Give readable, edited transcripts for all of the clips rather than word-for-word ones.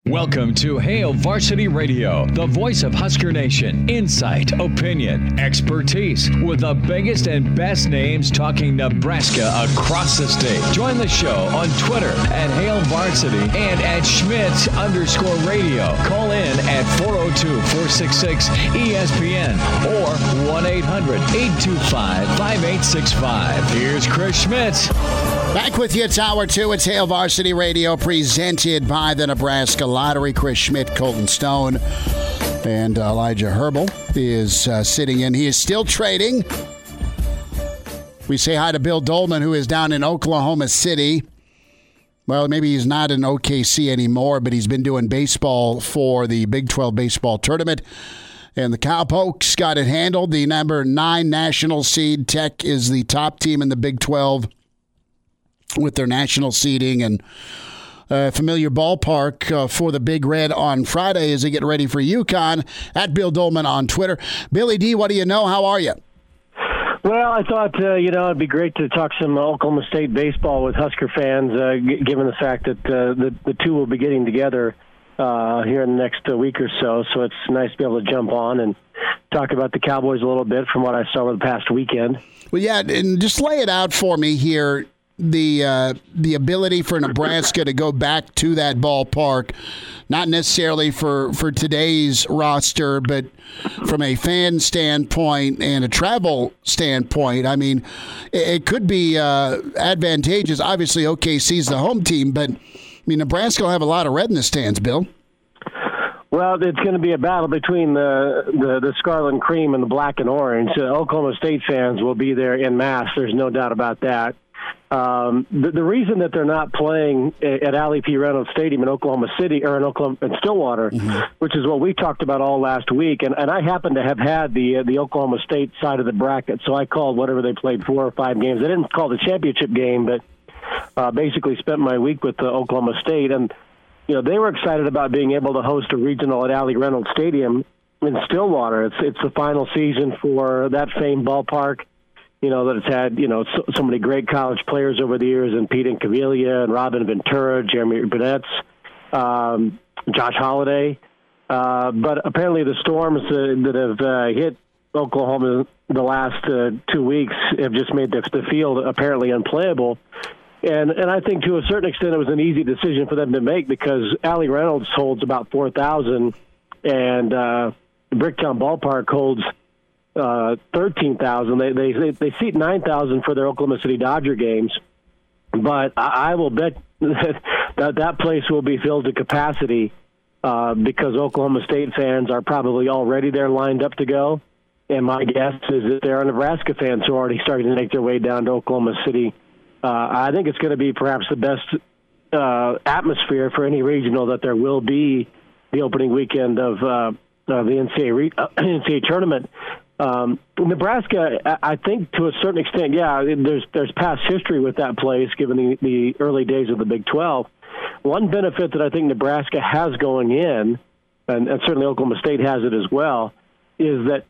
Welcome to Hail Varsity Radio, the voice of Husker Nation. Insight, opinion, expertise, with the biggest and best names talking Nebraska across the state. Join the show on Twitter at Hail Varsity and at Schmitz_radio. Call in at 402-466-ESPN or 1-800-825-5865. Here's Chris Schmitz. Back with you, it's Hour 2. It's Hail Varsity Radio, presented by the Nebraska Lottery. Chris Schmidt, Colton Stone, and Elijah Herbal is sitting in. He is still trading. We say hi to Bill Dolman, who is down in Oklahoma City. Well, maybe he's not in OKC anymore, but he's been doing baseball for the Big 12 baseball tournament. And the Cowpokes got it handled. The number 9 national seed, Tech, is the top team in the Big 12 with their national seeding, and familiar ballpark for the Big Red on Friday as they get ready for UConn. At Bill Dolman on Twitter. Billy D, what do you know? How are you? Well, I thought, it'd be great to talk some Oklahoma State baseball with Husker fans, given the fact that the two will be getting together here in the next week or so. So it's nice to be able to jump on and talk about the Cowboys a little bit from what I saw over the past weekend. Well, yeah, and just lay it out for me here. The ability for Nebraska to go back to that ballpark, not necessarily for today's roster, but from a fan standpoint and a travel standpoint. I mean, it could be advantageous. Obviously, OKC's the home team, but I mean, Nebraska will have a lot of red in the stands, Bill. Well, it's going to be a battle between the scarlet and cream and the black and orange. Oklahoma State fans will be there en masse. There's no doubt about that. The reason that they're not playing at Allie P. Reynolds Stadium in Oklahoma City or in Stillwater, which is what we talked about all last week, and I happen to have had the Oklahoma State side of the bracket, so I called whatever they played 4 or 5 games. I didn't call the championship game, but basically spent my week with Oklahoma State, and they were excited about being able to host a regional at Allie Reynolds Stadium in Stillwater. It's the final season for that famed ballpark. That it's had, so many great college players over the years, and Pete Incaviglia and Robin Ventura, Jeremy Burnett, Josh Holliday. But apparently the storms that have hit Oklahoma the last 2 weeks have just made the field apparently unplayable. And I think to a certain extent it was an easy decision for them to make because Allie Reynolds holds about 4,000 and Bricktown Ballpark holds 13,000. They seat 9,000 for their Oklahoma City Dodger games, but I will bet that place will be filled to capacity because Oklahoma State fans are probably already there lined up to go. And my guess is that there are Nebraska fans who are already starting to make their way down to Oklahoma City. I think it's going to be perhaps the best atmosphere for any regional that there will be the opening weekend of the NCAA tournament. Nebraska, I think to a certain extent, there's past history with that place given the early days of the Big 12. One benefit that I think Nebraska has going in, and certainly Oklahoma State has it as well, is that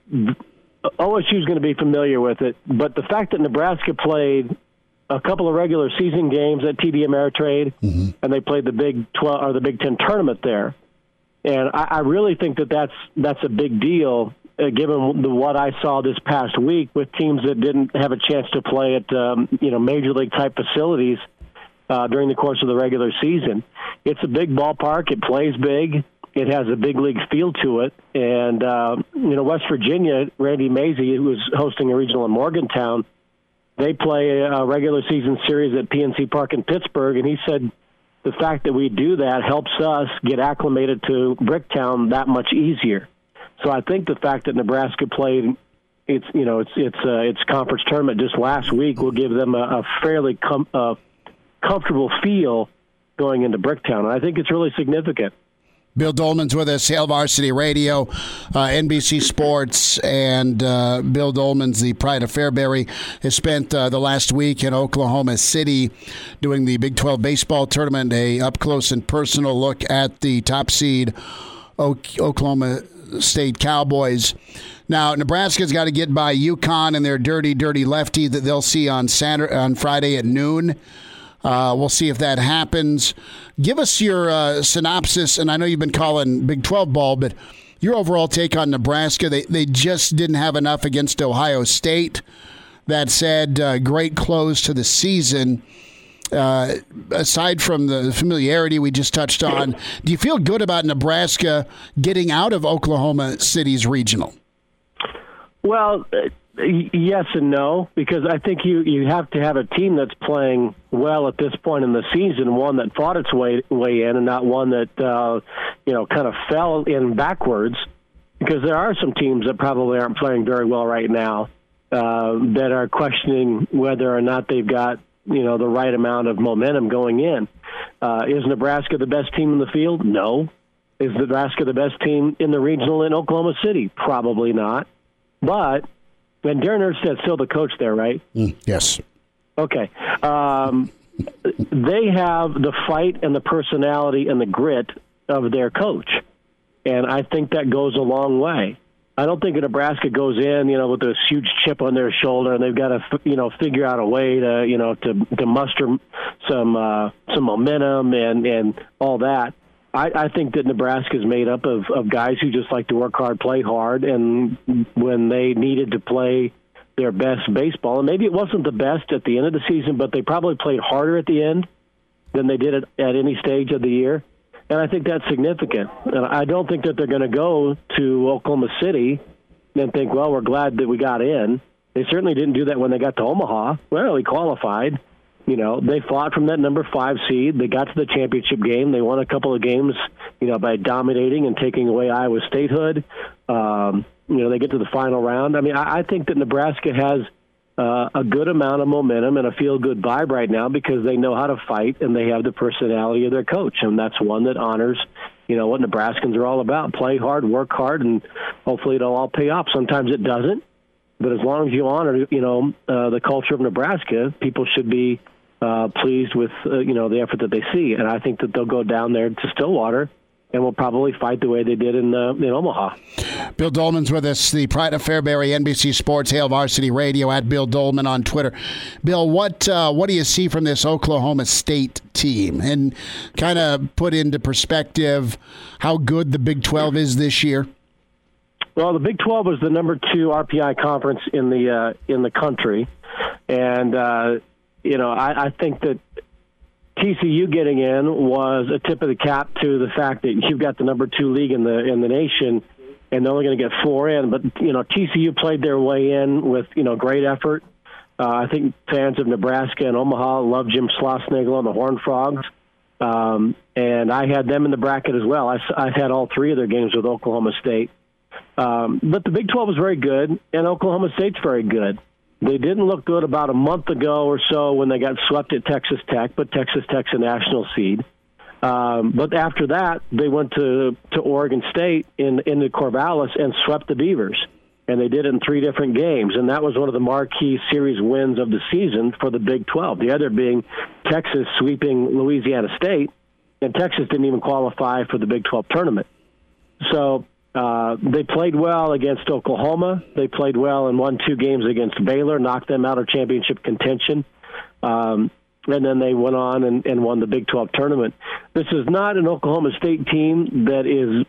OSU is going to be familiar with it, but the fact that Nebraska played a couple of regular season games at TD Ameritrade, and they played the Big 12 or the Big 10 tournament there, and I really think that's a big deal. Given what I saw this past week with teams that didn't have a chance to play at major league type facilities during the course of the regular season, it's a big ballpark. It plays big. It has a big league feel to it. And West Virginia, Randy Mazey, who was hosting a regional in Morgantown, they play a regular season series at PNC Park in Pittsburgh, and he said the fact that we do that helps us get acclimated to Bricktown that much easier. So I think the fact that Nebraska played its conference tournament just last week will give them a fairly comfortable feel going into Bricktown. And I think it's really significant. Bill Dolman's with us, Hail Varsity Radio, NBC Sports, and Bill Dolman's the pride of Fairbury, has spent the last week in Oklahoma City doing the Big 12 baseball tournament, a up-close and personal look at the top seed Oklahoma State Cowboys. Now, Nebraska's got to get by UConn and their dirty, dirty lefty that they'll see on Friday at noon. We'll see if that happens. Give us your synopsis, and I know you've been calling Big 12 ball, but your overall take on Nebraska. They just didn't have enough against Ohio State. That said, great close to the season. Aside from the familiarity we just touched on, do you feel good about Nebraska getting out of Oklahoma City's regional? Well, yes and no, because I think you have to have a team that's playing well at this point in the season, one that fought its way in and not one that kind of fell in backwards, because there are some teams that probably aren't playing very well right now that are questioning whether or not they've got the right amount of momentum going in. Is Nebraska the best team in the field? No. Is Nebraska the best team in the regional in Oklahoma City? Probably not. But, and Darren Ersted's still the coach there, right? Yes. Okay. They have the fight and the personality and the grit of their coach. And I think that goes a long way. I don't think Nebraska goes in, with this huge chip on their shoulder, and they've got to, figure out a way to muster some momentum and all that. I think that Nebraska is made up of guys who just like to work hard, play hard, and when they needed to play their best baseball, and maybe it wasn't the best at the end of the season, but they probably played harder at the end than they did at any stage of the year. And I think that's significant. And I don't think that they're going to go to Oklahoma City and think, well, we're glad that we got in. They certainly didn't do that when they got to Omaha. Well, we qualified. They fought from that number 5 seed. They got to the championship game. They won a couple of games, by dominating and taking away Iowa statehood. They get to the final round. I mean, I think that Nebraska has a good amount of momentum and a feel-good vibe right now because they know how to fight and they have the personality of their coach, and that's one that honors, what Nebraskans are all about. Play hard, work hard, and hopefully it'll all pay off. Sometimes it doesn't, but as long as you honor, the culture of Nebraska, people should be pleased with, the effort that they see, and I think that they'll go down there to Stillwater and will probably fight the way they did in Omaha. Bill Dolman's with us, the pride of Fairbury, NBC Sports, Hail Varsity Radio, at Bill Dolman on Twitter. Bill, what do you see from this Oklahoma State team? And kind of put into perspective how good the Big 12 is this year. Well, the Big 12 was the number 2 RPI conference in the country, and I think that TCU getting in was a tip of the cap to the fact that you've got the number 2 league in the nation, and they're only going to get 4 in. But TCU played their way in with great effort. I think fans of Nebraska and Omaha love Jim Schlossnagle and the Horned Frogs, and I had them in the bracket as well. I've had all 3 of their games with Oklahoma State. But the Big 12 is very good, and Oklahoma State's very good. They didn't look good about a month ago or so when they got swept at Texas Tech, but Texas Tech's a national seed. But after that, they went to Oregon State in the Corvallis and swept the Beavers. And they did it in 3 different games. And that was one of the marquee series wins of the season for the Big 12. The other being Texas sweeping Louisiana State. And Texas didn't even qualify for the Big 12 tournament. So they played well against Oklahoma. They played well and won 2 games against Baylor, knocked them out of championship contention. And then they went on and won the Big 12 tournament. This is not an Oklahoma State team that is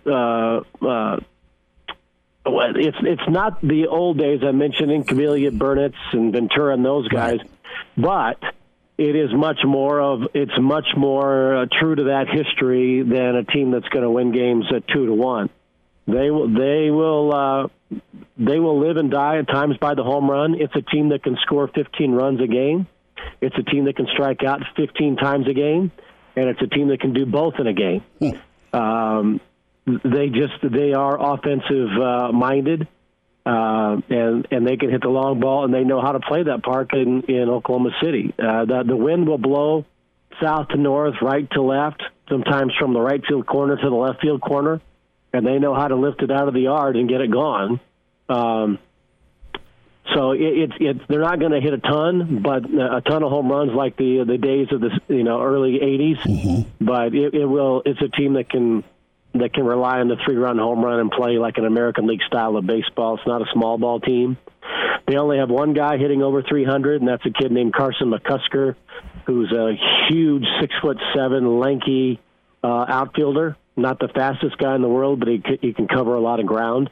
it's not the old days I mentioned in Camellia, Burnitz, and Ventura and those guys, but it is much more true to that history than a team that's going to win games at 2-1. They will live and die at times by the home run. It's a team that can score 15 runs a game. It's a team that can strike out 15 times a game, and it's a team that can do both in a game. They are offensive minded, and they can hit the long ball, and they know how to play that park in Oklahoma City. The wind will blow south to north, right to left, sometimes from the right field corner to the left field corner. And they know how to lift it out of the yard and get it gone. So they're not going to hit a ton, but a ton of home runs like the days of the early '80s. Mm-hmm. But it will. It's a team that can rely on the 3-run home run and play like an American League style of baseball. It's not a small ball team. They only have one guy hitting over 300, and that's a kid named Carson McCusker, who's a huge 6'7", lanky outfielder. Not the fastest guy in the world, but he can cover a lot of ground.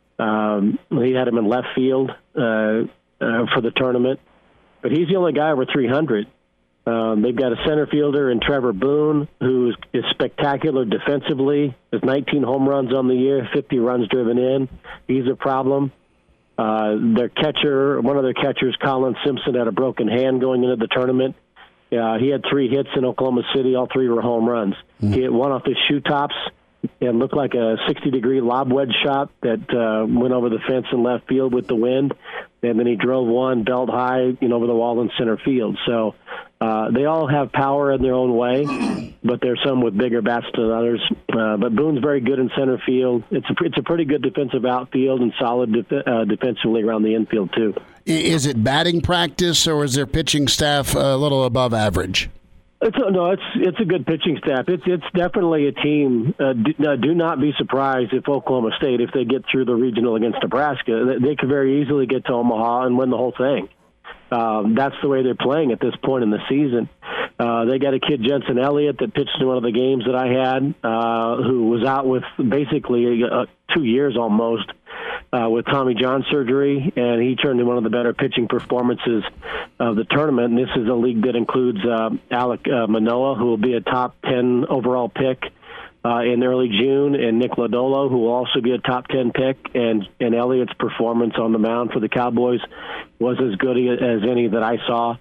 He had him in left field for the tournament, but he's the only guy over 300. They've got a center fielder in Trevor Boone, who is spectacular defensively. Has 19 home runs on the year, 50 runs driven in. He's a problem. Their catcher, one of their catchers, Colin Simpson, had a broken hand going into the tournament. He had 3 hits in Oklahoma City. All 3 were home runs. He hit one off his shoe tops and looked like a 60-degree lob wedge shot that went over the fence in left field with the wind. And then he drove one belt high, over the wall in center field. So they all have power in their own way, but there's some with bigger bats than others. But Boone's very good in center field. It's a pretty good defensive outfield and solid defensively around the infield too. Is it batting practice, or is their pitching staff a little above average? It's a good pitching staff. It's definitely a team. Do not be surprised if Oklahoma State, if they get through the regional against Nebraska, they could very easily get to Omaha and win the whole thing. That's the way they're playing at this point in the season. They got a kid, Jensen Elliott, that pitched in one of the games that I had, who was out with basically 2 years almost with Tommy John surgery, and he turned in one of the better pitching performances of the tournament. And this is a league that includes Alek Manoah, who will be a top 10 overall pick in early June, and Nick Lodolo, who will also be a top 10 pick. And Elliott's performance on the mound for the Cowboys was as good as any that I saw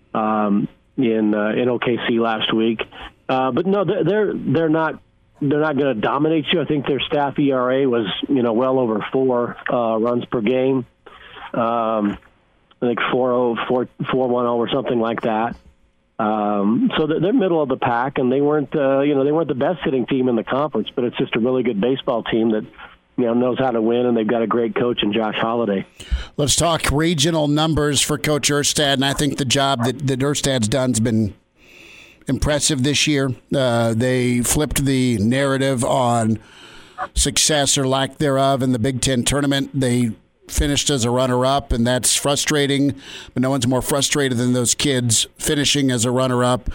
in OKC last week. But no, they're not going to dominate you. I think their staff ERA was well over 4 runs per game. I think 4.10 or something like that. So they're middle of the pack, and they weren't the best hitting team in the conference, but it's just a really good baseball team that knows how to win, and they've got a great coach in Josh Holliday. Let's talk regional numbers for Coach Erstad, and I think the job that Erstad's done's been impressive this year. They flipped the narrative on success or lack thereof in the Big Ten tournament. They finished as a runner-up, and that's frustrating, but no one's more frustrated than those kids finishing as a runner-up.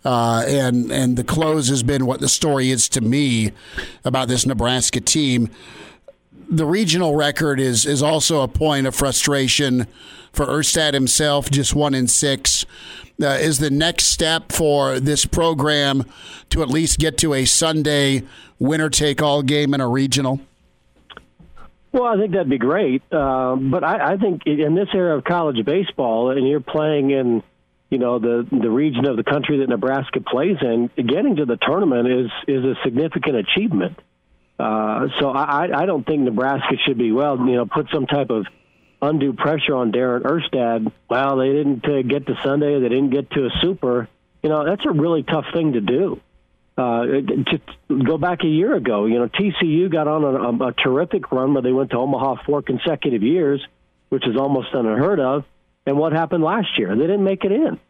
And the close has been what the story is to me about this Nebraska team. The regional record is also a point of frustration for Erstad himself, just 1-6. Is the next step for this program to at least get to a Sunday winner-take-all game in a regional? Well, I think that'd be great. But I think in this era of college baseball, and you're playing in, the region of the country that Nebraska plays in, getting to the tournament is a significant achievement. So I don't think Nebraska should be, put some type of undue pressure on Darren Erstad. Well, they didn't get to Sunday. They didn't get to a super. That's a really tough thing to do. Just go back a year ago, TCU got on a terrific run where they went to Omaha 4 consecutive years, which is almost unheard of. And what happened last year? They didn't make it in.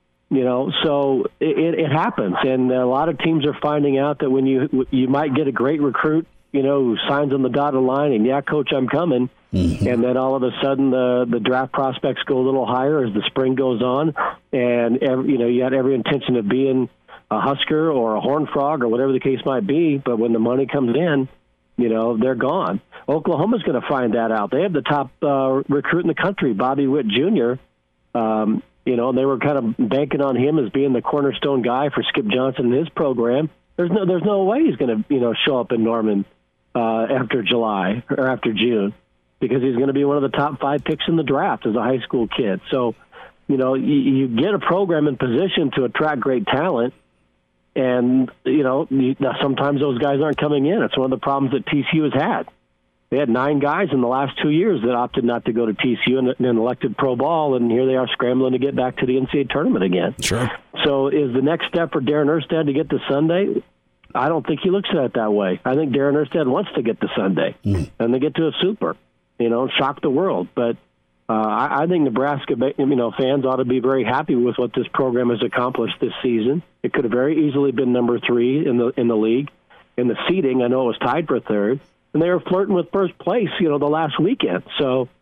So it happens. And a lot of teams are finding out that when you might get a great recruit, who signs on the dotted line and, yeah, coach, I'm coming. Mm-hmm. And then all of a sudden the draft prospects go a little higher as the spring goes on. And, you had every intention of being a Husker or a Horned Frog or whatever the case might be. But when the money comes in, they're gone. Oklahoma's going to find that out. They have the top recruit in the country, Bobby Witt Jr., and they were kind of banking on him as being the cornerstone guy for Skip Johnson and his program. There's no way he's going to show up in Norman after July or after June, because he's going to be one of the top 5 picks in the draft as a high school kid. So, you get a program in position to attract great talent, and sometimes those guys aren't coming in. It's one of the problems that TCU has had. They had 9 guys in the last 2 years that opted not to go to TCU and elected pro ball, and here they are scrambling to get back to the NCAA tournament again. Sure. So is the next step for Darren Erstad to get to Sunday? I don't think he looks at it that way. I think Darren Erstad wants to get to Sunday and they get to a super, shock the world. But I think Nebraska, fans ought to be very happy with what this program has accomplished this season. It could have very easily been number 3 in the league. In the seeding, I know it was tied for 3rd. And they were flirting with first place, the last weekend. So,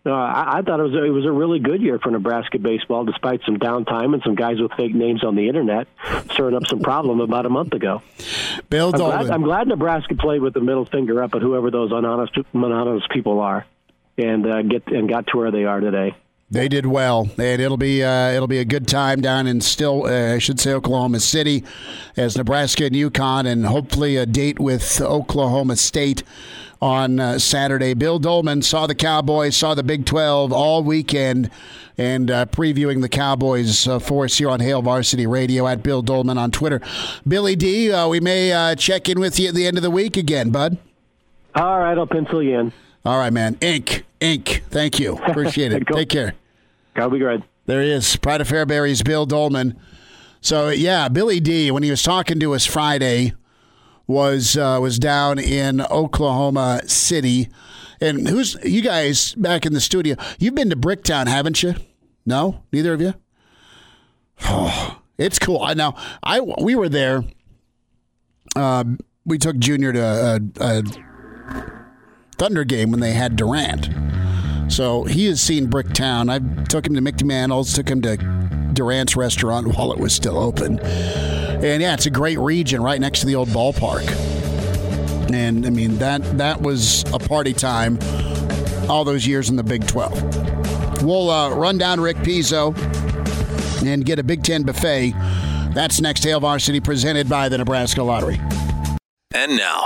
I thought it was a really good year for Nebraska baseball, despite some downtime and some guys with fake names on the internet stirring up some problem about a month ago. Bill Dolman. I'm glad Nebraska played with the middle finger up at whoever those unhonest people are, and got to where they are today. They did well, and it'll be a good time down in Oklahoma City, as Nebraska and UConn, and hopefully a date with Oklahoma State on Saturday. Bill Dolman saw the Cowboys, saw the Big 12 all weekend, and previewing the Cowboys for us here on Hail Varsity Radio at Bill Dolman on Twitter. Billy D, we may check in with you at the end of the week again, bud. All right, I'll pencil you in. All right, man. Ink. Thank you. Appreciate it. Take care. Gotta be good. There he is, Pride of Fairbury's Bill Dolman. So, yeah, Billy D, when he was talking to us Friday, was down in Oklahoma City. And you guys back in the studio, you've been to Bricktown, haven't you? No? Neither of you? Oh, it's cool. We were there. We took Junior to a Thunder game when they had Durant. So he has seen Bricktown. I took him to Mickey Mantle's, took him to Durant's restaurant while it was still open. And yeah, it's a great region right next to the old ballpark. And I mean, that was a party time all those years in the Big 12. We'll run down Rick Pizzo and get a Big Ten buffet. That's next. Hail Varsity, presented by the Nebraska Lottery. And now,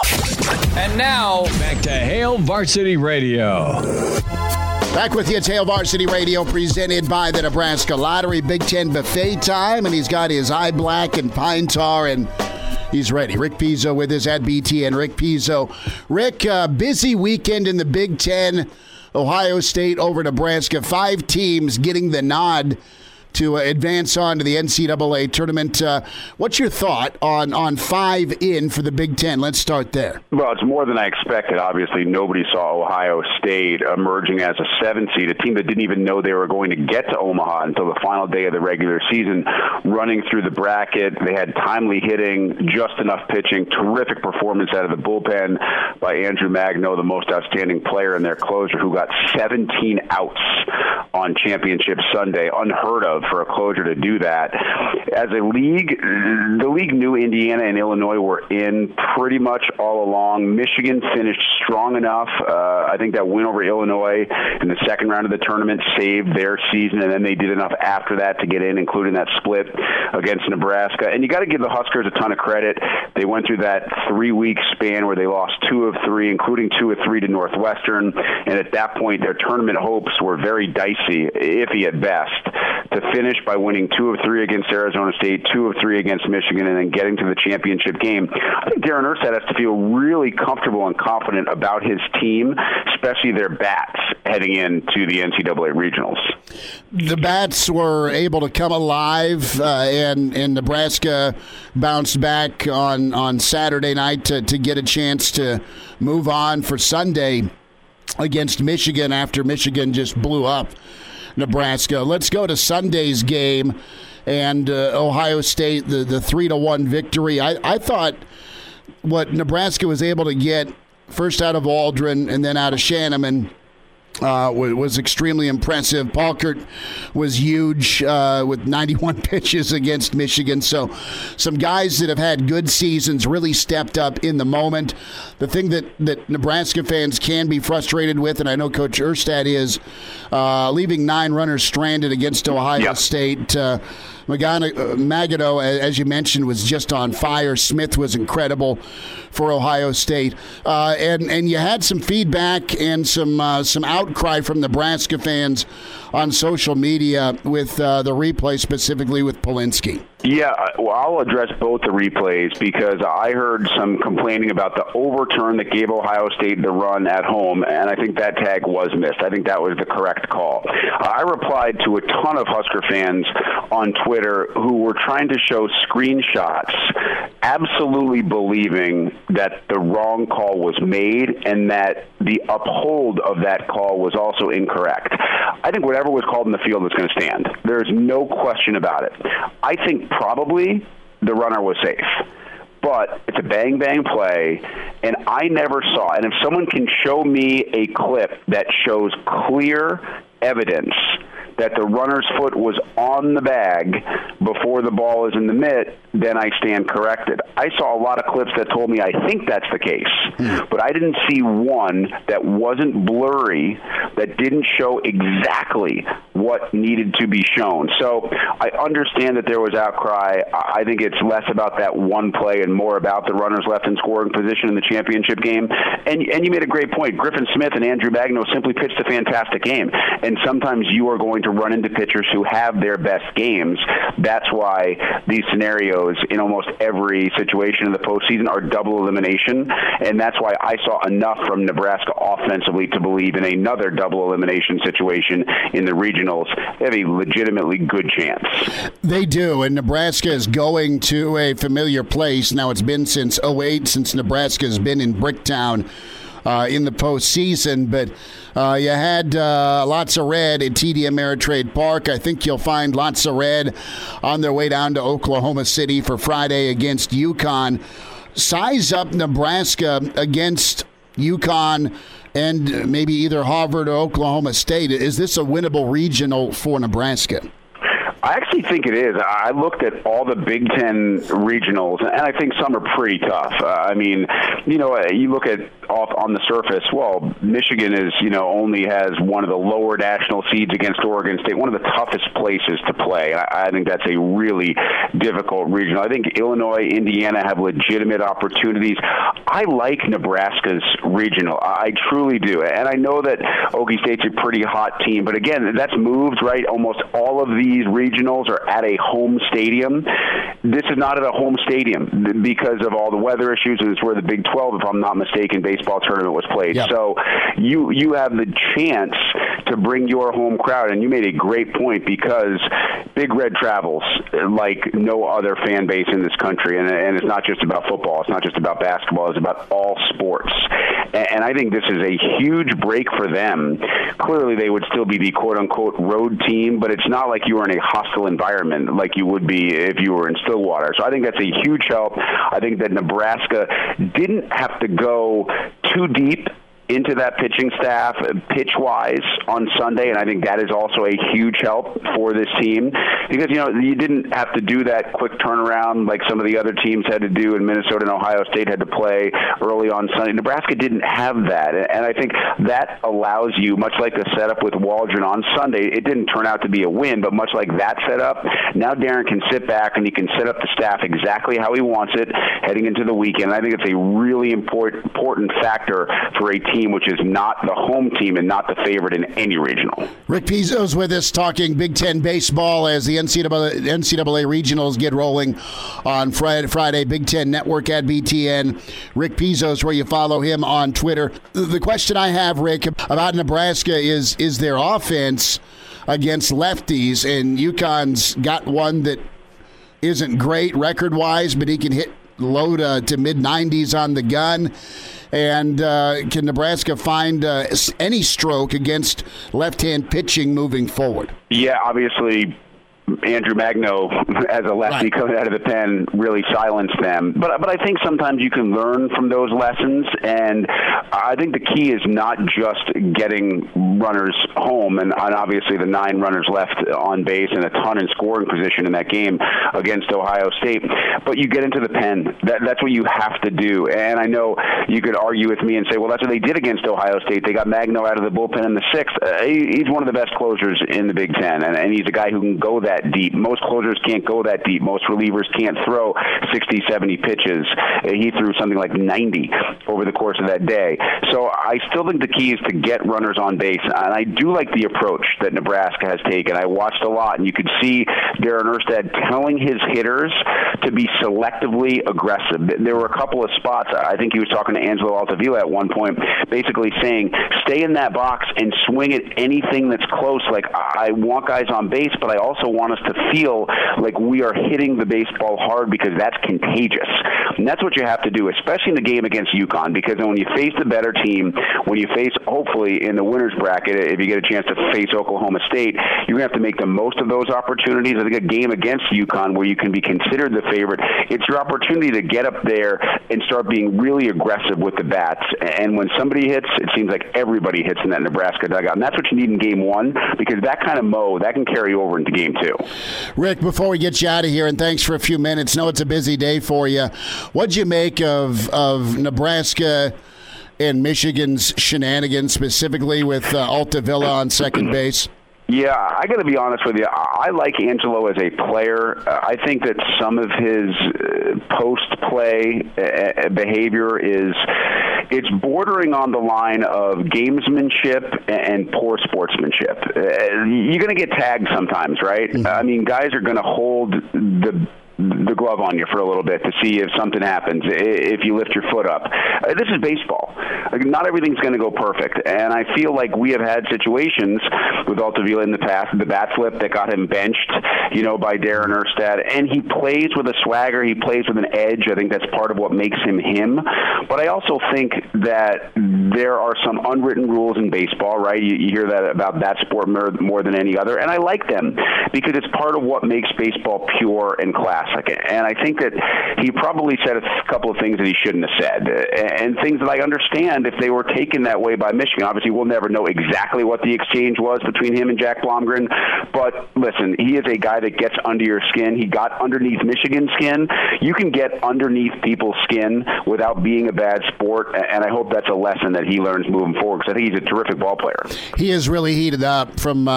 back to Hail Varsity Radio. Back with you, it's Hail Varsity Radio, presented by the Nebraska Lottery. Big Ten buffet time, and he's got his eye black and pine tar, and he's ready. Rick Pizzo with us at BTN. Rick Pizzo. Rick, busy weekend in the Big Ten. Ohio State over Nebraska. 5 teams getting the nod to advance on to the NCAA tournament. What's your thought on 5 in for the Big Ten? Let's start there. Well, it's more than I expected. Obviously, nobody saw Ohio State emerging as a 7 seed, a team that didn't even know they were going to get to Omaha until the final day of the regular season, running through the bracket. They had timely hitting, just enough pitching, terrific performance out of the bullpen by Andrew Magno, the most outstanding player in their closer, who got 17 outs on Championship Sunday. Unheard of for a closer to do that. As a league, the league knew Indiana and Illinois were in pretty much all along. Michigan finished strong enough. I think that win over Illinois in the second round of the tournament saved their season, and then they did enough after that to get in, including that split against Nebraska. And you got to give the Huskers a ton of credit. They went through that 3-week span where they lost 2 of 3, including 2 of 3 to Northwestern, and at that point their tournament hopes were very dicey, iffy at best, to finish by winning 2 of 3 against Arizona State, 2 of 3 against Michigan, and then getting to the championship game. I think Darren Erstad has to feel really comfortable and confident about his team, especially their bats, heading into the NCAA regionals. The bats were able to come alive, and Nebraska bounced back on Saturday night to get a chance to move on for Sunday against Michigan after Michigan just blew up Nebraska. Let's go to Sunday's game and Ohio State, the 3-1 victory. I thought what Nebraska was able to get first out of Aldrin and then out of Shanneman was extremely impressive. Palkert was huge with 91 pitches against Michigan. So some guys that have had good seasons really stepped up in the moment. The thing that Nebraska fans can be frustrated with, and I know Coach Erstad is, leaving 9 runners stranded against Ohio State. Magano, as you mentioned, was just on fire. Smith was incredible for Ohio State. And you had some feedback and some outcry from Nebraska fans on social media with the replay, specifically with Polinsky. Yeah, well, I'll address both the replays because I heard some complaining about the overturn that gave Ohio State the run at home, and I think that tag was missed. I think that was the correct call. I replied to a ton of Husker fans on Twitter who were trying to show screenshots, absolutely believing that the wrong call was made and that the uphold of that call was also incorrect. I think whatever was called in the field was going to stand. There's no question about it. I think probably the runner was safe. but it's a bang-bang play, and I never saw, and if someone can show me a clip that shows clear evidence that the runner's foot was on the bag before the ball is in the mitt, then I stand corrected. I saw a lot of clips that told me I think that's the case, but I didn't see one that wasn't blurry, that didn't show exactly what needed to be shown. So I understand that there was outcry. I think it's less about that one play and more about the runners left in scoring position in the championship game. And you made a great point. Griffin Smith and Andrew Magno simply pitched a fantastic game. And sometimes you are going to run into pitchers who have their best games. That's why these scenarios in almost every situation in the postseason are double elimination. And that's why I saw enough from Nebraska offensively to believe in another double elimination situation in the regionals. They have a legitimately good chance. They do, and Nebraska is going to a familiar place. Now, it's been since 2008 since Nebraska has been in Bricktown in the postseason, but you had lots of red at TD Ameritrade Park. I think you'll find lots of red on their way down to Oklahoma City for Friday against UConn. Size up Nebraska against UConn and maybe either Harvard or Oklahoma State. Is this a winnable regional for Nebraska? I actually think it is. I looked at all the Big Ten regionals, and I think some are pretty tough. I mean, you look at off on the surface, well, Michigan is, only has one of the lower national seeds against Oregon State, one of the toughest places to play. I think that's a really difficult regional. I think Illinois, Indiana have legitimate opportunities. I like Nebraska's regional. I truly do. And I know that Okie State's a pretty hot team, but again, that's moved, right? Almost all of these regionals are at a home stadium. This is not at a home stadium because of all the weather issues, and it's where the Big 12, if I'm not mistaken, baseball tournament was played. Yep. So you have the chance to bring your home crowd, and you made a great point because Big Red travels like no other fan base in this country, and it's not just about football, it's not just about basketball, it's about all sports. And I think this is a huge break for them. Clearly they would still be the quote-unquote road team, but it's not like you were in a hostile environment like you would be if you were in Stillwater. So I think that's a huge help. I think that Nebraska didn't have to go too deep into that pitching staff pitch-wise on Sunday, and I think that is also a huge help for this team because, you didn't have to do that quick turnaround like some of the other teams had to do, and Minnesota and Ohio State had to play early on Sunday. Nebraska didn't have that, and I think that allows you, much like the setup with Waldron on Sunday, it didn't turn out to be a win, but much like that setup, now Darren can sit back and he can set up the staff exactly how he wants it heading into the weekend. I think it's a really important factor for a team which is not the home team and not the favorite in any regional. Rick Pizzo's with us talking Big Ten baseball as the NCAA regionals get rolling on Friday. Big Ten Network at BTN. Rick Pizzo's where you follow him on Twitter. The question I have, Rick, about Nebraska is their offense against lefties, and UConn's got one that isn't great record-wise, but he can hit low to mid-90s on the gun. And can Nebraska find any stroke against left-hand pitching moving forward? Yeah, obviously Andrew Magno, as a lefty coming out of the pen, really silenced them. But I think sometimes you can learn from those lessons, and I think the key is not just getting runners home, and obviously the 9 runners left on base and a ton in scoring position in that game against Ohio State, but you get into the pen. That's what you have to do. And I know you could argue with me and say, well, that's what they did against Ohio State. They got Magno out of the bullpen in the 6th. He's one of the best closers in the Big Ten, and he's a guy who can go that deep. Most closers can't go that deep. Most relievers can't throw 60, 70 pitches. He threw something like 90 over the course of that day. So I still think the key is to get runners on base, and I do like the approach that Nebraska has taken. I watched a lot, and you could see Darren Erstad telling his hitters to be selectively aggressive. There were a couple of spots, I think he was talking to Angelo Altavilla at one point, basically saying, stay in that box and swing at anything that's close. Like, I want guys on base, but I also want want us to feel like we are hitting the baseball hard because that's contagious. And that's what you have to do, especially in the game against UConn, because when you face the better team, when you face, hopefully, in the winner's bracket, if you get a chance to face Oklahoma State, you're going to have to make the most of those opportunities. I think a game against UConn where you can be considered the favorite, it's your opportunity to get up there and start being really aggressive with the bats. And when somebody hits, it seems like everybody hits in that Nebraska dugout. And that's what you need in game one, because that kind of mo, that can carry over into game two. Rick, before we get you out of here, and thanks for a few minutes, know it's a busy day for you. What'd you make of Nebraska and Michigan's shenanigans, specifically with Altavilla on second base? Yeah, I got to be honest with you. I like Angelo as a player. I think that some of his post-play behavior it's bordering on the line of gamesmanship and poor sportsmanship. You're going to get tagged sometimes, right? Mm-hmm. I mean, guys are going to hold the glove on you for a little bit to see if something happens, if you lift your foot up. This is baseball. Not everything's going to go perfect, and I feel like we have had situations with Altavilla in the past, the bat flip that got him benched, by Darren Erstad, and he plays with a swagger, he plays with an edge. I think that's part of what makes him him, but I also think that there are some unwritten rules in baseball, right? You hear that about that sport more than any other, and I like them because it's part of what makes baseball pure and classic. And I think that he probably said a couple of things that he shouldn't have said, and things that I understand if they were taken that way by Michigan. Obviously, we'll never know exactly what the exchange was between him and Jack Blomgren, but listen, he is a guy that gets under your skin. He got underneath Michigan's skin. You can get underneath people's skin without being a bad sport, and I hope that's a lesson that he learns moving forward, because I think he's a terrific ball player. He is really heated up from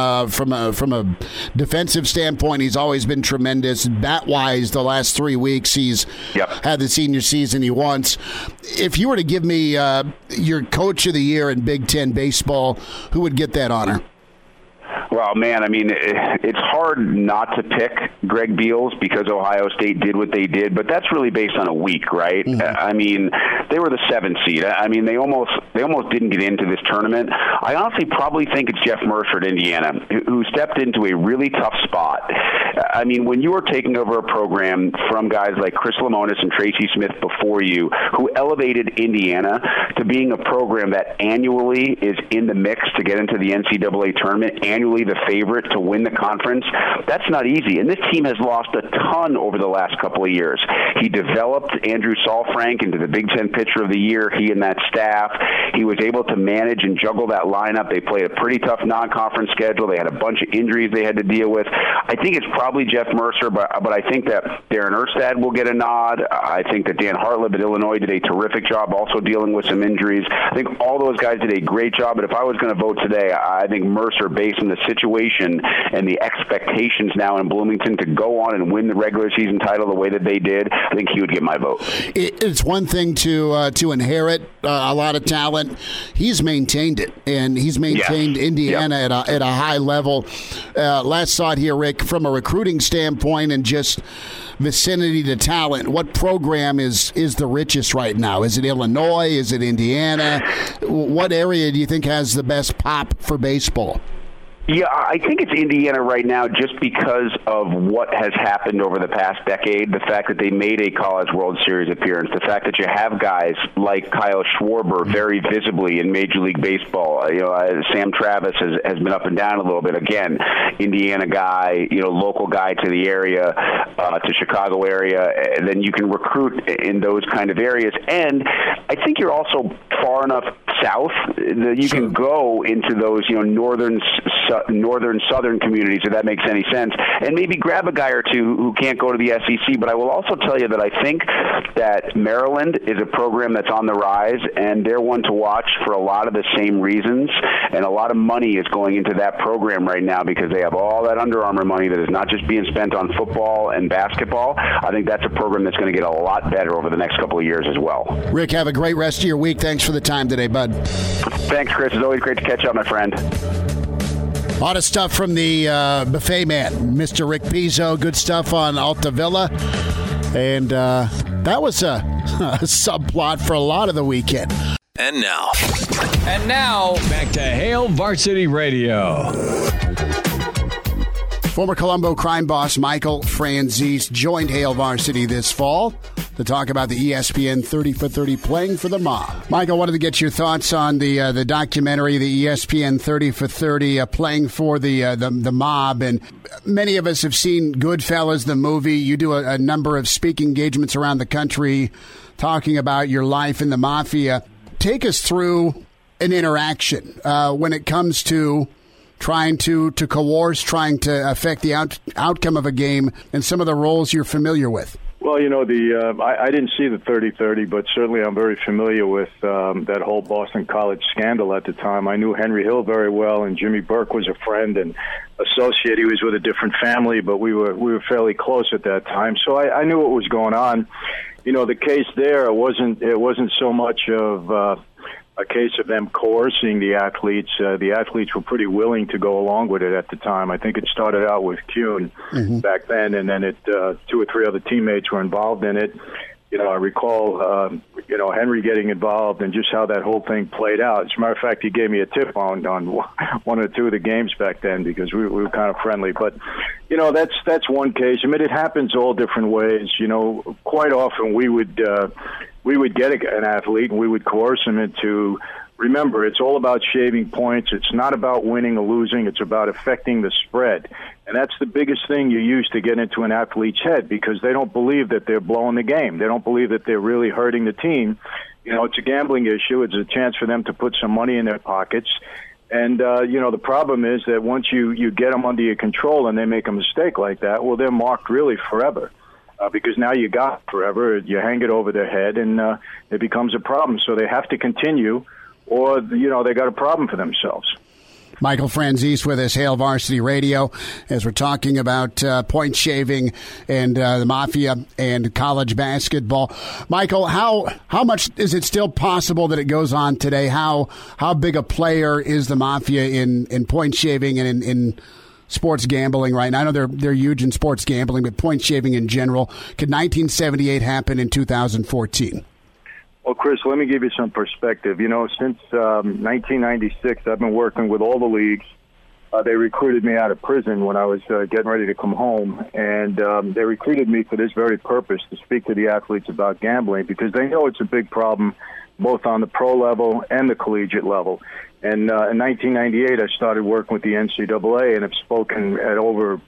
a defensive standpoint. He's always been tremendous. Bat-wise, the last 3 weeks, he's had the senior season he wants. If you were to give me your coach of the year in Big Ten baseball, who would get that honor? Well, man, I mean, it's hard not to pick Greg Beals because Ohio State did what they did, but that's really based on a week, right? Mm-hmm. I mean, they were the 7th seed. I mean, they almost didn't get into this tournament. I honestly probably think it's Jeff Mercer at Indiana, who stepped into a really tough spot. I mean, when you are taking over a program from guys like Chris Lemonis and Tracy Smith before you, who elevated Indiana to being a program that annually is in the mix to get into the NCAA tournament, annually the favorite to win the conference, that's not easy. And this team has lost a ton over the last couple of years. He developed Andrew Saalfrank into the Big Ten Pitcher of the Year, he and that staff. He was able to manage and juggle that lineup. They played a pretty tough non-conference schedule. They had a bunch of injuries they had to deal with. I think it's probably Jeff Mercer, but I think that Darren Erstad will get a nod. I think that Dan Hartlib at Illinois did a terrific job also dealing with some injuries. I think all those guys did a great job, but if I was going to vote today, I think Mercer, based on the situation and the expectations now in Bloomington to go on and win the regular season title the way that they did, I think he would get my vote. It's one thing to inherit a lot of talent. He's maintained it, and he's maintained Indiana at a high level. Last thought here, Rick, from a recruiting standpoint and just vicinity to talent, what program is the richest right now? Is it Illinois? Is it Indiana? What area do you think has the best pop for baseball? Yeah, I think it's Indiana right now just because of what has happened over the past decade, the fact that they made a College World Series appearance, the fact that you have guys like Kyle Schwarber very visibly in Major League Baseball. Sam Travis has been up and down a little bit. Again, Indiana guy, local guy to the area, to Chicago area, and then you can recruit in those kind of areas. And I think you're also far enough south that you can go into those, northern southern communities, if that makes any sense, and maybe grab a guy or two who can't go to the SEC. But I will also tell you that I think that Maryland is a program that's on the rise, and they're one to watch for a lot of the same reasons, and a lot of money is going into that program right now because they have all that Under Armour money that is not just being spent on football and basketball. I think that's a program that's going to get a lot better over the next couple of years as well. Rick, have a great rest of your week. Thanks for the time today, bud. Thanks, Chris. It's always great to catch up, my friend. A lot of stuff from the buffet man, Mr. Rick Pizzo. Good stuff on Altavilla. And that was a subplot for a lot of the weekend. And now, back to Hail Varsity Radio. Former Colombo crime boss Michael Franzese joined Hail Varsity this fall to talk about the ESPN 30 for 30 Playing for the Mob. Michael, wanted to get your thoughts on the documentary, the ESPN 30 for 30 Playing for the Mob. And many of us have seen Goodfellas, the movie. You do a number of speaking engagements around the country talking about your life in the mafia. Take us through an interaction when it comes to trying to coerce, trying to affect the outcome of a game, and some of the roles you're familiar with. Well, I didn't see the 30-30, but certainly I'm very familiar with that whole Boston College scandal at the time. I knew Henry Hill very well, and Jimmy Burke was a friend and associate. He was with a different family, but we were fairly close at that time. So I knew what was going on. The case there, it wasn't so much of a case of them coercing the athletes. The athletes were pretty willing to go along with it at the time. I think it started out with Kuhn back then, and then two or three other teammates were involved in it. I recall, Henry getting involved and just how that whole thing played out. As a matter of fact, he gave me a tip on one or two of the games back then because we were kind of friendly. But, that's one case. I mean, it happens all different ways. Quite often we would get an athlete and we would coerce him into, remember, it's all about shaving points. It's not about winning or losing. It's about affecting the spread. And that's the biggest thing you use to get into an athlete's head because they don't believe that they're blowing the game. They don't believe that they're really hurting the team. It's a gambling issue. It's a chance for them to put some money in their pockets. And, the problem is that once you get them under your control and they make a mistake like that, well, they're marked really forever. Because now you got forever, you hang it over their head, and it becomes a problem. So they have to continue, or, they got a problem for themselves. Michael Franzese with us, Hail Varsity Radio, as we're talking about point shaving and the mafia and college basketball. Michael, how much is it still possible that it goes on today? How big a player is the mafia in point shaving and in sports gambling right now? I know they're huge in sports gambling, but point shaving in general. Could 1978 happen in 2014? Well, Chris, let me give you some perspective. Since 1996, I've been working with all the leagues. They recruited me out of prison when I was getting ready to come home, and they recruited me for this very purpose, to speak to the athletes about gambling, because they know it's a big problem both on the pro level and the collegiate level. And in 1998, I started working with the NCAA and have spoken at over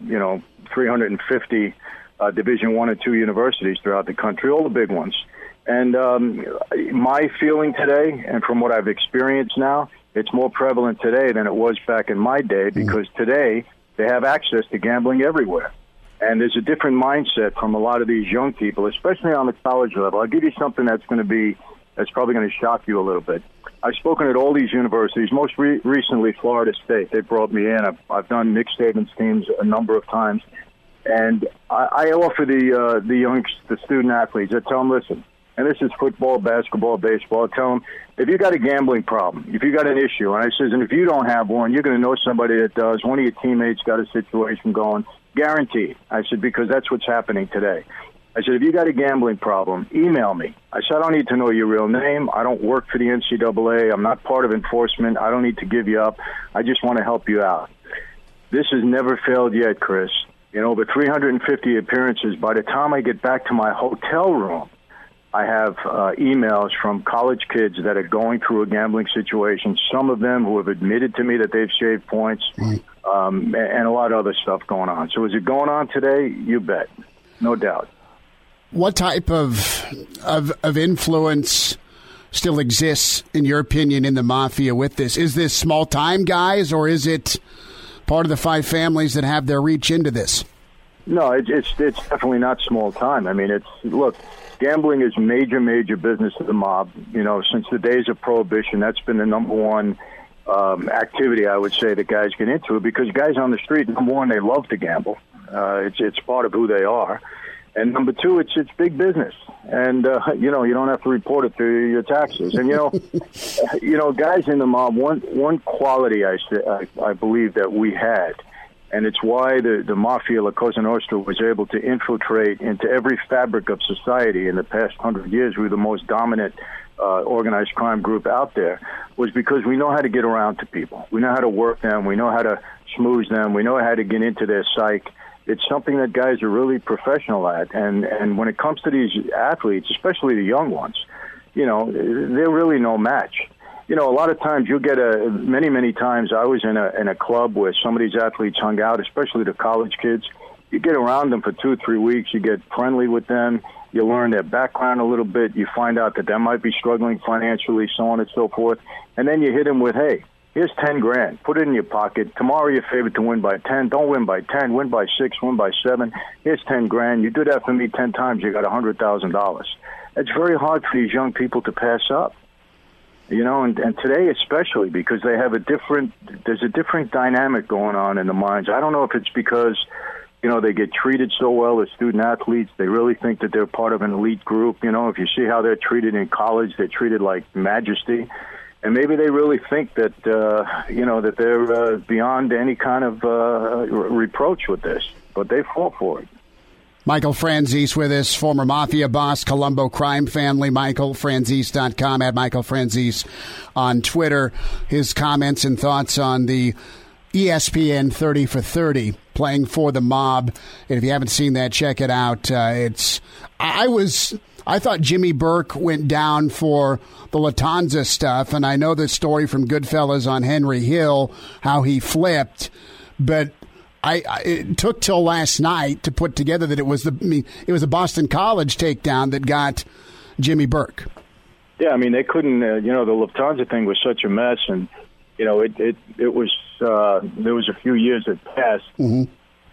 350 Division I and II universities throughout the country, all the big ones. And my feeling today, and from what I've experienced now, it's more prevalent today than it was back in my day, because today they have access to gambling everywhere. And there's a different mindset from a lot of these young people, especially on the college level. I'll give you something that's probably going to shock you a little bit. I've spoken at all these universities, most recently Florida State. They brought me in. I've done Nick Saban's teams a number of times. And I offer the student athletes, I tell them, listen, and this is football, basketball, baseball, I tell them, if you got a gambling problem, if you got an issue, and I says, and if you don't have one, you're going to know somebody that does. One of your teammates got a situation going, guaranteed. I said, because that's what's happening today. I said, if you got a gambling problem, email me. I said, I don't need to know your real name. I don't work for the NCAA. I'm not part of enforcement. I don't need to give you up. I just want to help you out. This has never failed yet, Chris. Over 350 appearances. By the time I get back to my hotel room, I have emails from college kids that are going through a gambling situation, some of them who have admitted to me that they've shaved points, and a lot of other stuff going on. So is it going on today? You bet. No doubt. What type of influence still exists, in your opinion, in the mafia with this? Is this small-time guys, or is it part of the five families that have their reach into this? No, it's definitely not small-time. I mean, look, gambling is major business of the mob. Since the days of Prohibition, that's been the number one activity, I would say, that guys get into, because guys on the street, number one, they love to gamble. It's part of who they are. And number two, it's big business. And, you don't have to report it through your taxes. And, guys in the mob, one quality I believe that we had, and it's why the Mafia, La Cosa Nostra, was able to infiltrate into every fabric of society in the past 100 years. We were the most dominant organized crime group out there. was because we know how to get around to people. We know how to work them. We know how to schmooze them. We know how to get into their psyche. It's something that guys are really professional at. And when it comes to these athletes, especially the young ones, they're really no match. A lot of times you'll get many times I was in a club where some of these athletes hung out, especially the college kids. You get around them for 2-3 weeks. You get friendly with them. You learn their background a little bit. You find out that they might be struggling financially, so on and so forth. And then you hit them with, hey, here's $10,000. Put it in your pocket. Tomorrow you're favored to win by 10. Don't win by 10. Win by 6. Win by 7. Here's $10,000. You do that for me 10 times, you got $100,000. It's very hard for these young people to pass up. And today especially, because there's a different dynamic going on in the minds. I don't know if it's because, they get treated so well as student athletes. They really think that they're part of an elite group. If you see how they're treated in college, they're treated like majesty. And maybe they really think that, that they're beyond any kind of reproach with this. But they fall for it. Michael Franzese with us, former Mafia boss, Colombo crime family, MichaelFranzese.com, at Michael Franzese on Twitter. His comments and thoughts on the ESPN 30 for 30, playing for the mob. And if you haven't seen that, check it out. I thought Jimmy Burke went down for the Lufthansa stuff, and I know the story from Goodfellas on Henry Hill, how he flipped, but it took till last night to put together that it was a Boston College takedown that got Jimmy Burke. Yeah, they couldn't. The Lufthansa thing was such a mess, and it was. There was a few years that passed, and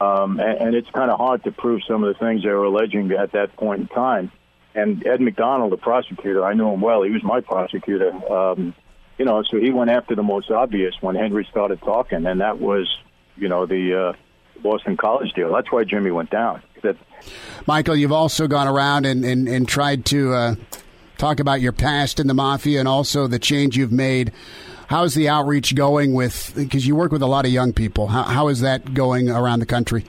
it's kind of hard to prove some of the things they were alleging at that point in time. And Ed McDonald, the prosecutor, I knew him well. He was my prosecutor. So he went after the most obvious when Henry started talking, and that was. The Boston College deal. That's why Jimmy went down. Michael, you've also gone around and tried to talk about your past in the Mafia and also the change you've made. How's the outreach going because you work with a lot of young people. How is that going around the country?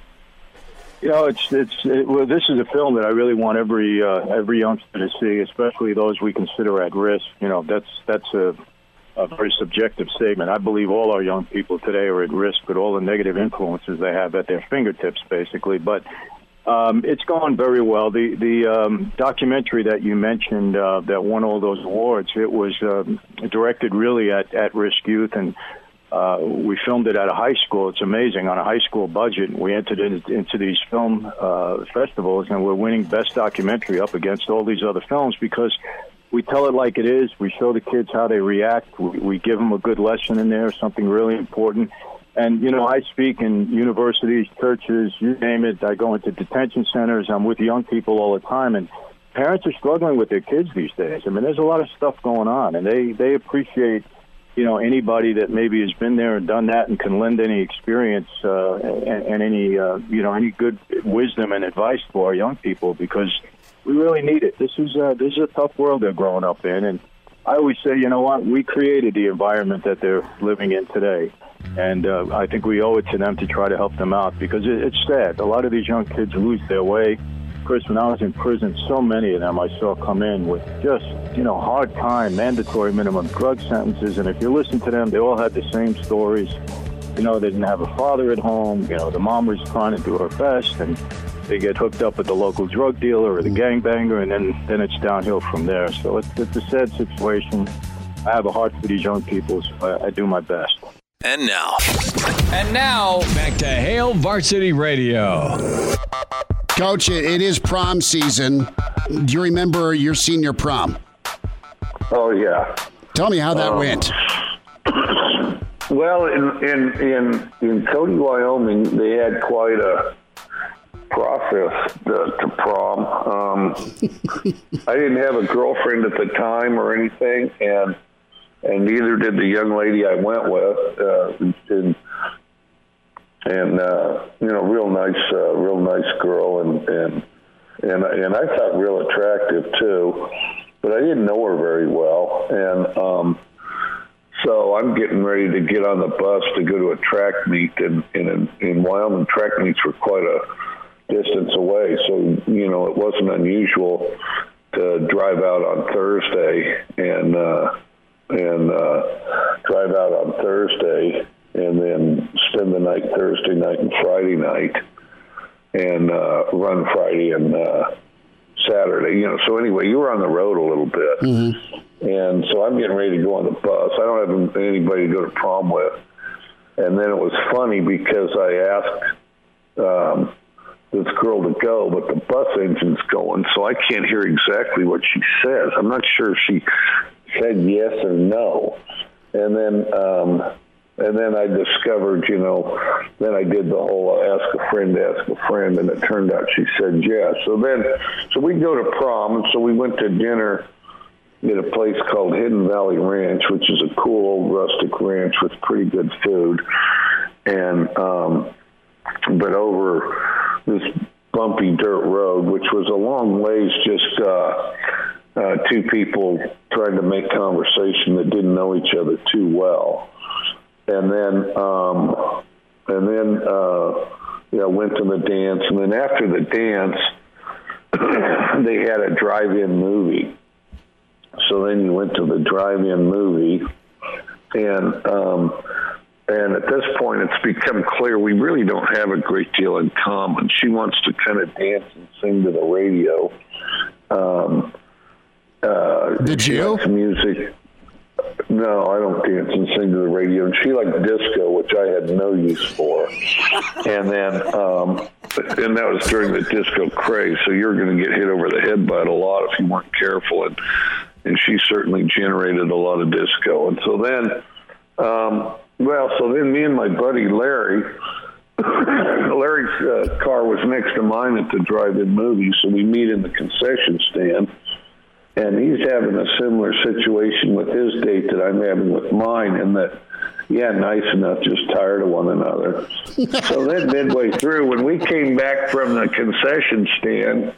This is a film that I really want every youngster to see, especially those we consider at risk. That's a very subjective statement. I believe all our young people today are at risk with all the negative influences they have at their fingertips, basically. But it's gone very well. The documentary that you mentioned that won all those awards, it was directed really at risk youth, and we filmed it at a high school. It's amazing, on a high school budget. We entered into these film festivals, and we're winning Best Documentary up against all these other films because we tell it like it is. We show the kids how they react. We give them a good lesson in there, something really important. And, I speak in universities, churches, you name it. I go into detention centers. I'm with young people all the time. And parents are struggling with their kids these days. there's a lot of stuff going on. And they appreciate, anybody that maybe has been there and done that and can lend any experience and any, any good wisdom and advice for our young people because we really need it. This is a tough world they're growing up in, and I always say, we created the environment that they're living in today, and I think we owe it to them to try to help them out because it's sad. A lot of these young kids lose their way. Chris, when I was in prison, so many of them I saw come in with just, hard time, mandatory minimum drug sentences, and if you listen to them, they all had the same stories. They didn't have a father at home. The mom was trying to do her best, and they get hooked up with the local drug dealer or the gangbanger, and then it's downhill from there. So it's a sad situation. I have a heart for these young people, so I do my best. And now, back to Hail Varsity Radio. Coach, it is prom season. Do you remember your senior prom? Oh, yeah. Tell me how that went. Well, in Cody, Wyoming, they had quite a process to prom. I didn't have a girlfriend at the time or anything, and neither did the young lady I went with. Real nice girl, and I thought real attractive too, but I didn't know her very well, and so I'm getting ready to get on the bus to go to a track meet, and in Wyoming, track meets were quite a distance away, so it wasn't unusual to drive out on Thursday and drive out on Thursday, and then spend the night Thursday night and Friday night, and run Friday and Saturday. So anyway, you were on the road a little bit, and so I'm getting ready to go on the bus. I don't have anybody to go to prom with, and then it was funny because I asked this girl to go, but the bus engine's going, so I can't hear exactly what she says. I'm not sure if she said yes or no. And then I discovered, then I did the whole ask a friend, and it turned out she said yes. So we go to prom, and so we went to dinner at a place called Hidden Valley Ranch, which is a cool old rustic ranch with pretty good food. And but over this bumpy dirt road, which was a long ways, just two people trying to make conversation that didn't know each other too well. And then went to the dance, and then after the dance, they had a drive-in movie. So then you went to the drive-in movie, and at this point, it's become clear we really don't have a great deal in common. She wants to kind of dance and sing to the radio. Did you? Music. No, I don't dance and sing to the radio. And she liked disco, which I had no use for. And then, and that was during the disco craze. So you're going to get hit over the head by it a lot if you weren't careful. And she certainly generated a lot of disco. And so then, so then me and my buddy Larry, Larry's car was next to mine at the drive-in movie, so we meet in the concession stand. And he's having a similar situation with his date that I'm having with mine, in that, nice enough, just tired of one another. So then midway through, when we came back from the concession stand,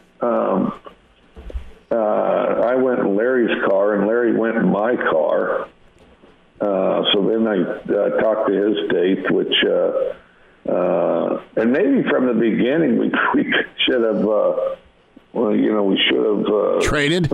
I went in Larry's car, and Larry went in my car. So then I talked to his date, which, and maybe from the beginning we should have, we should have traded.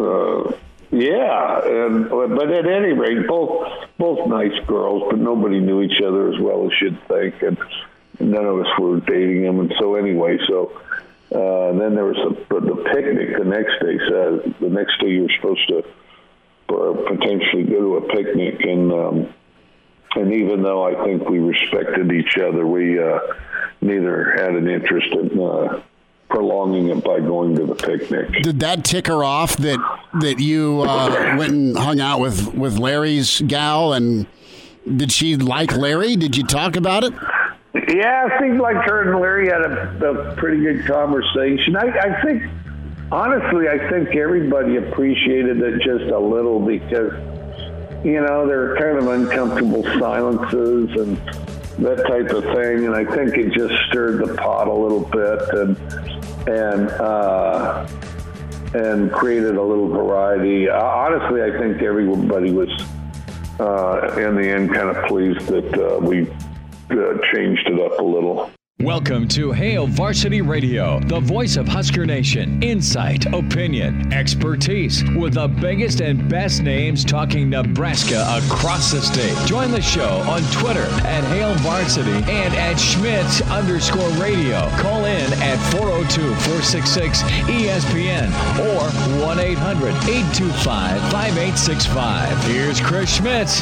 But at any rate, both nice girls, but nobody knew each other as well as you'd think, and none of us were dating them. And so anyway, then there was the picnic the next day. So the next day you were supposed to potentially go to a picnic, and even though I think we respected each other, we neither had an interest in prolonging it by going to the picnic. Did that tick her off that you went and hung out with Larry's gal, and did she like Larry? Did you talk about it? Yeah, I think like her and Larry had a pretty good conversation. I think, honestly, I think everybody appreciated it just a little because, there are kind of uncomfortable silences and that type of thing, and I think it just stirred the pot a little bit and created a little variety. Honestly, I think everybody was, in the end, kind of pleased that we changed it up a little. Welcome to Hail Varsity Radio, the voice of Husker Nation. Insight, opinion, expertise, with the biggest and best names talking Nebraska across the state. Join the show on Twitter at Hail Varsity and at Schmitz_radio. Call in at 402-466-ESPN or 1-800-825-5865. Here's Chris Schmitz.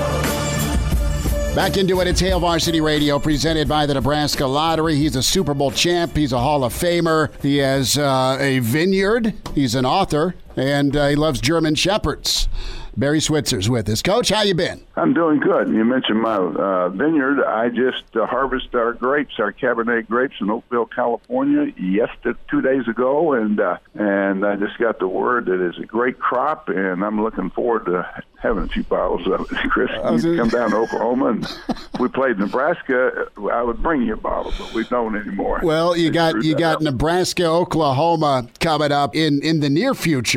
Back into it, it's Hail Varsity Radio, presented by the Nebraska Lottery. He's a Super Bowl champ. He's a Hall of Famer. He has a vineyard. He's an author, and he loves German Shepherds. Barry Switzer's with us. Coach, how you been? I'm doing good. You mentioned my vineyard. I just harvested our grapes, our Cabernet grapes in Oakville, California, 2 days ago, and I just got the word that it's a great crop, and I'm looking forward to having a few bottles of it. Chris, you come down to Oklahoma, and if we played Nebraska, I would bring you a bottle, but we don't anymore. Well, you got Nebraska, Oklahoma coming up in the near future.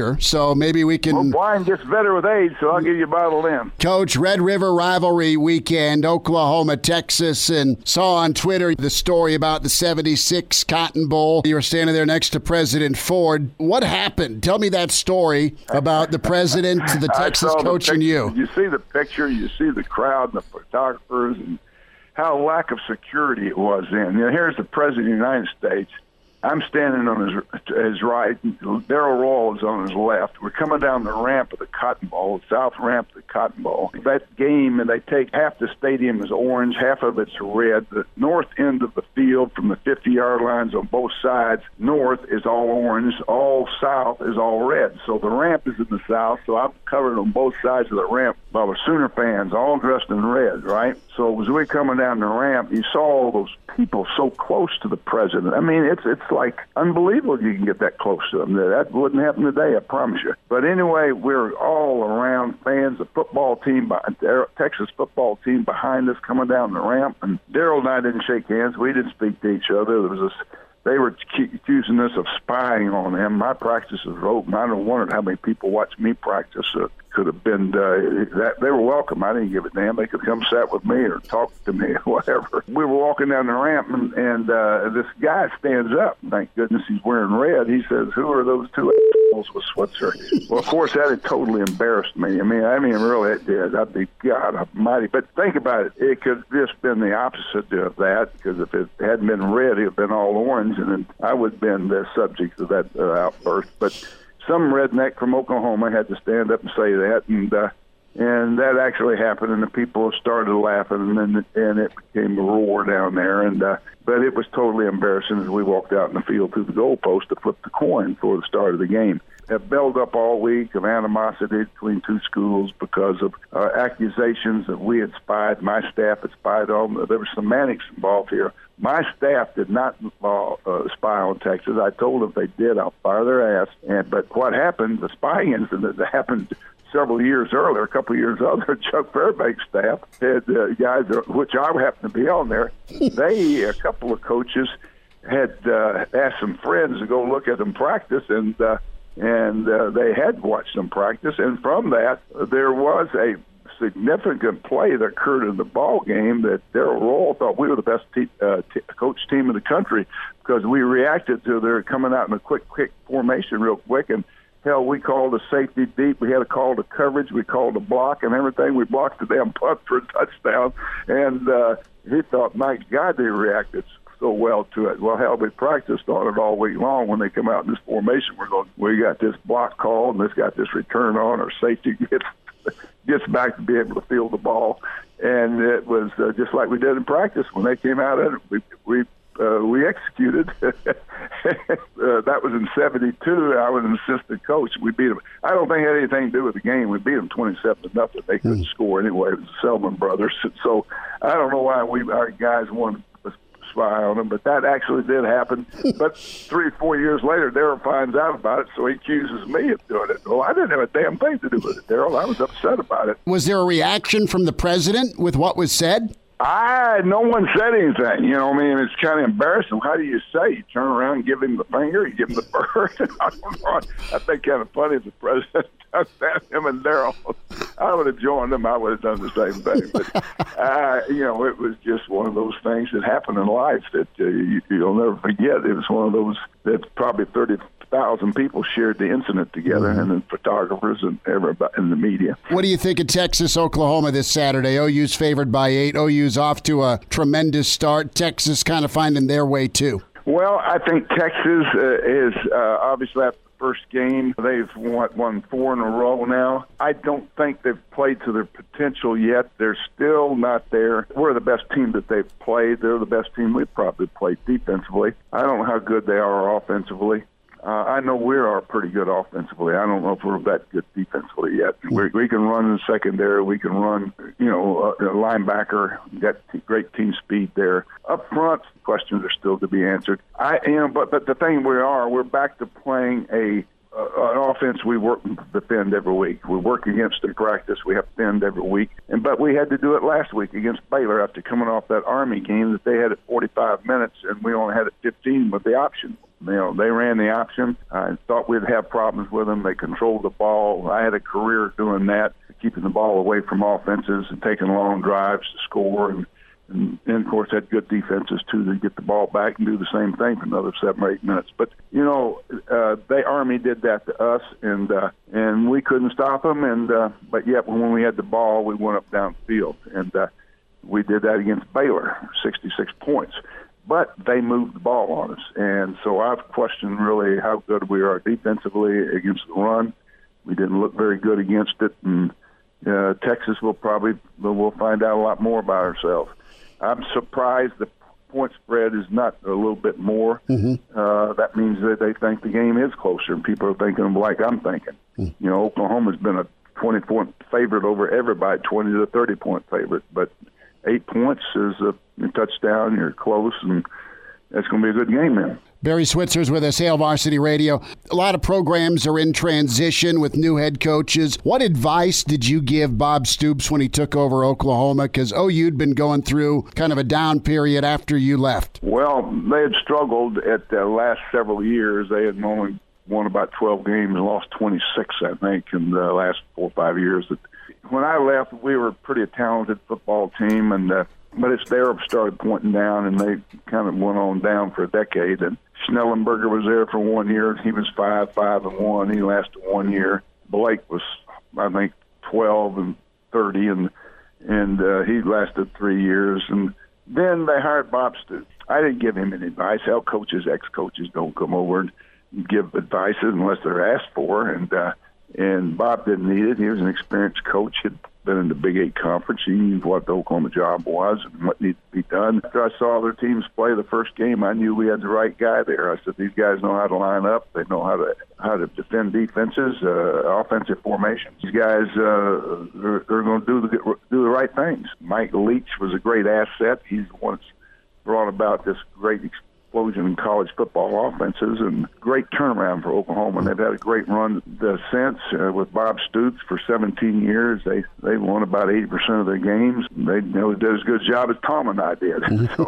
future, so maybe we can... Well, wine gets better with age, so I'll give you a bottle then. Coach, Red River rivalry weekend, Oklahoma, Texas, and saw on Twitter the story about the 76 Cotton Bowl. You were standing there next to President Ford. What happened? Tell me that story about the president, the Texas coach, and you. You see the picture, you see the crowd and the photographers, and how lack of security it was then. Here's the President of the United States. I'm standing on his right. Darrell Royal is on his left. We're coming down the ramp of the Cotton Bowl, the south ramp of the Cotton Bowl. That game, and they take half the stadium is orange, half of it's red. The north end of the field from the 50-yard lines on both sides, north is all orange, all south is all red. So the ramp is in the south, so I'm covered on both sides of the ramp by the Sooner fans, all dressed in red, right? So as we coming down the ramp, you saw all those people so close to the president. I mean, it's like unbelievable you can get that close to them. That wouldn't happen today, I promise you. But anyway, we're all around fans, the football team, Texas football team behind us coming down the ramp. And Darrell and I didn't shake hands. We didn't speak to each other. There was this. They were accusing us of spying on him. My practice was open. I don't wonder how many people watched me practice. Could have been that they were welcome. I didn't give a damn. They could come sat with me or talk to me or whatever. We were walking down the ramp, and this guy stands up. Thank goodness he's wearing red. He says, "Who are those two assholes with Switzer?" Well, of course, that had totally embarrassed me. I mean, really, it did. I'd be God Almighty. But think about it. It could have just been the opposite of that, because if it hadn't been red, it would have been all orange, and then I would have been the subject of that outburst. But some redneck from Oklahoma had to stand up and say that, and that actually happened, and the people started laughing, and it became a roar down there. But it was totally embarrassing as we walked out in the field through the goalpost to flip the coin for the start of the game. Have built up all week of animosity between two schools because of accusations that we had spied. My staff had spied on them. There was semantics involved here. My staff did not spy on Texas. I told them if they did, I'll fire their ass. But what happened, the spying incident that happened several years earlier, a couple of years earlier, Chuck Fairbanks' staff had guys, which I happened to be on there. A couple of coaches had asked some friends to go look at them practice, and they had watched them practice. And from that, there was a significant play that occurred in the ball game that Darrell Royal thought we were the best coach team in the country, because we reacted to their coming out in a quick formation real quick. And hell, we called a safety deep. We had a call to coverage. We called a block and everything. We blocked the damn punt for a touchdown. And he thought, my God, they reacted so well to it. Well, hell, we practiced on it all week long. When they come out in this formation, we got this block called, and this got this return on, or safety gets back to be able to field the ball. And it was just like we did in practice. When they came out of it, we executed. That was in 72. I was an assistant coach. We beat them. I don't think it had anything to do with the game. We beat them 27-0. They couldn't score anyway. It was the Selman brothers. So I don't know why our guys wanted to spy on them, but that actually did happen. But 3 or 4 years later, Darrell finds out about it, so he accuses me of doing it. Well, I didn't have a damn thing to do with it, Darrell. I was upset about it. Was there a reaction from the president with what was said? No one said anything. You know what I mean? It's kind of embarrassing. How do you say? You turn around and give him the finger, you give him the bird. I don't know. I think kind of funny if the president does that, him and Darrell. I would have joined them. I would have done the same thing. But, it was just one of those things that happen in life that you'll never forget. It was one of those that probably 30,000 people shared the incident together, and then photographers and everybody in the media. What do you think of Texas, Oklahoma this Saturday? OU's favored by 8. OU's off to a tremendous start. Texas kind of finding their way, too. Well, I think Texas is obviously after the first game. They've won 4 in a row now. I don't think they've played to their potential yet. They're still not there. We're the best team that they've played. They're the best team we've probably played defensively. I don't know how good they are offensively. I know we are pretty good offensively. I don't know if we're that good defensively yet. We can run in the secondary. We can run, a linebacker. Got great team speed there. Up front, questions are still to be answered. But the thing we're back to playing an offense we work and defend every week. We work against in practice. We have to defend every week. But we had to do it last week against Baylor after coming off that Army game that they had at 45 minutes, and we only had it 15 with the option. They ran the option. I thought we'd have problems with them. They controlled the ball. I had a career doing that, keeping the ball away from offenses and taking long drives to score. And of course, had good defenses, too, to get the ball back and do the same thing for another 7 or 8 minutes. But, Army did that to us, and we couldn't stop them. But yet, when we had the ball, we went up downfield. And we did that against Baylor, 66 points. But they moved the ball on us. And so I've questioned really how good we are defensively against the run. We didn't look very good against it. And Texas we'll find out a lot more about ourselves. I'm surprised the point spread is not a little bit more. That means that they think the game is closer, and people are thinking like I'm thinking. Oklahoma's been a 20-point favorite over everybody, 20 to 30-point favorite. But 8 points is a touchdown. You're close, and that's going to be a good game, man. Barry Switzer's with us, Hail Varsity Radio. A lot of programs are in transition with new head coaches. What advice did you give Bob Stoops when he took over Oklahoma? Because OU'd been going through kind of a down period after you left. Well, they had struggled at the last several years. They had only won about 12 games and lost 26, I think, in the last 4 or 5 years. When I left, we were a pretty talented football team, but it's there started pointing down, and they kind of went on down for a decade. And Schnellenberger was there for 1 year. He was 5-1. He lasted 1 year. Blake was, I think, 12 and 30, and he lasted 3 years. And then they hired Bob Stoops. I didn't give him any advice. Hell, coaches, ex-coaches don't come over and give advice unless they're asked for. And Bob didn't need it. He was an experienced coach. He'd been in the Big 8 conference. He knew what the Oklahoma job was and what needed to be done. After I saw other teams play the first game, I knew we had the right guy there. I said, these guys know how to line up. They know how to defend defenses, offensive formations. These guys they're going to do the right things. Mike Leach was a great asset. He's the one that's brought about this great explosion in college football offenses and great turnaround for Oklahoma. And they've had a great run since with Bob Stoops for 17 years. They won about 80% of their games. They did as good a job as Tom and I did.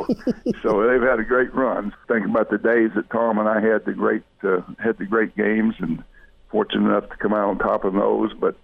So they've had a great run. Think about the days that Tom and I had the great games, and fortunate enough to come out on top of those. But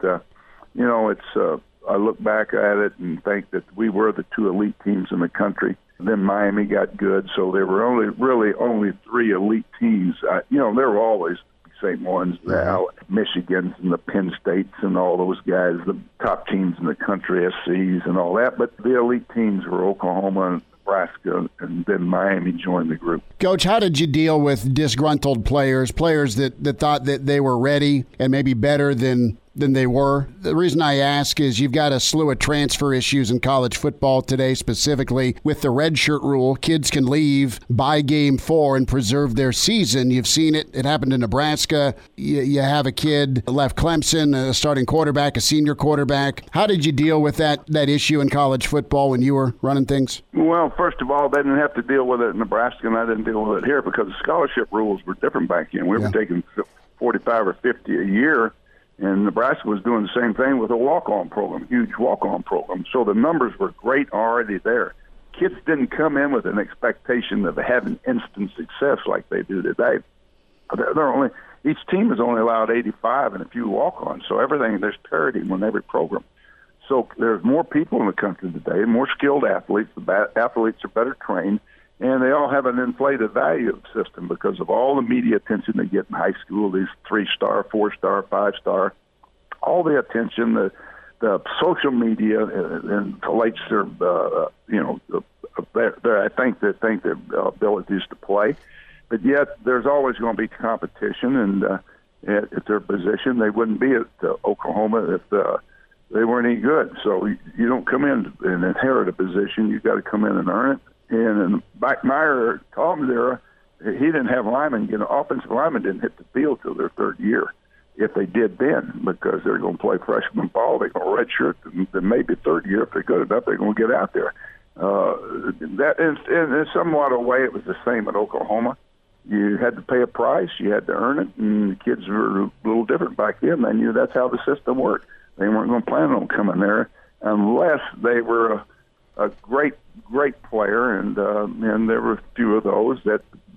I look back at it and think that we were the 2 elite teams in the country. Then Miami got good, so there were only 3 elite teams. There were always the same ones now, Michigans and the Penn States and all those guys, the top teams in the country, SCs and all that. But the elite teams were Oklahoma and Nebraska, and then Miami joined the group. Coach, how did you deal with disgruntled players that thought that they were ready and maybe better than they were? The reason I ask is you've got a slew of transfer issues in college football today, specifically with the redshirt rule. Kids can leave by game 4 and preserve their season. You've seen it. It happened in Nebraska. You have a kid left Clemson, a starting quarterback, a senior quarterback. How did you deal with that issue in college football when you were running things? Well, first of all, they didn't have to deal with it in Nebraska, and I didn't deal with it here because the scholarship rules were different back then. We were taking 45 or 50 a year. And Nebraska was doing the same thing with a walk-on program, huge walk-on program. So the numbers were great already there. Kids didn't come in with an expectation of having instant success like they do today. Each team is only allowed 85 and a few walk-ons. So there's parity in every program. So there's more people in the country today, more skilled athletes. The athletes are better trained, and they all have an inflated value system because of all the media attention they get in high school, these 3-star, 4-star, 5-star, all the attention, the social media inflates their, I think their abilities to play. But yet there's always going to be competition, and at their position, they wouldn't be at Oklahoma if they weren't any good. So you don't come in and inherit a position. You've got to come in and earn it. And in Meyer, Tom's era, he didn't have linemen. Offensive linemen didn't hit the field till their 3rd year. If they did then, because they're going to play freshman ball, they're going to redshirt, and then maybe 3rd year, if they're good enough, they're going to get out there. That is, in somewhat a way, it was the same at Oklahoma. You had to pay a price, you had to earn it, and the kids were a little different back then. They knew that's how the system worked. They weren't going to plan on coming there unless they were a great player, and there were a few of those that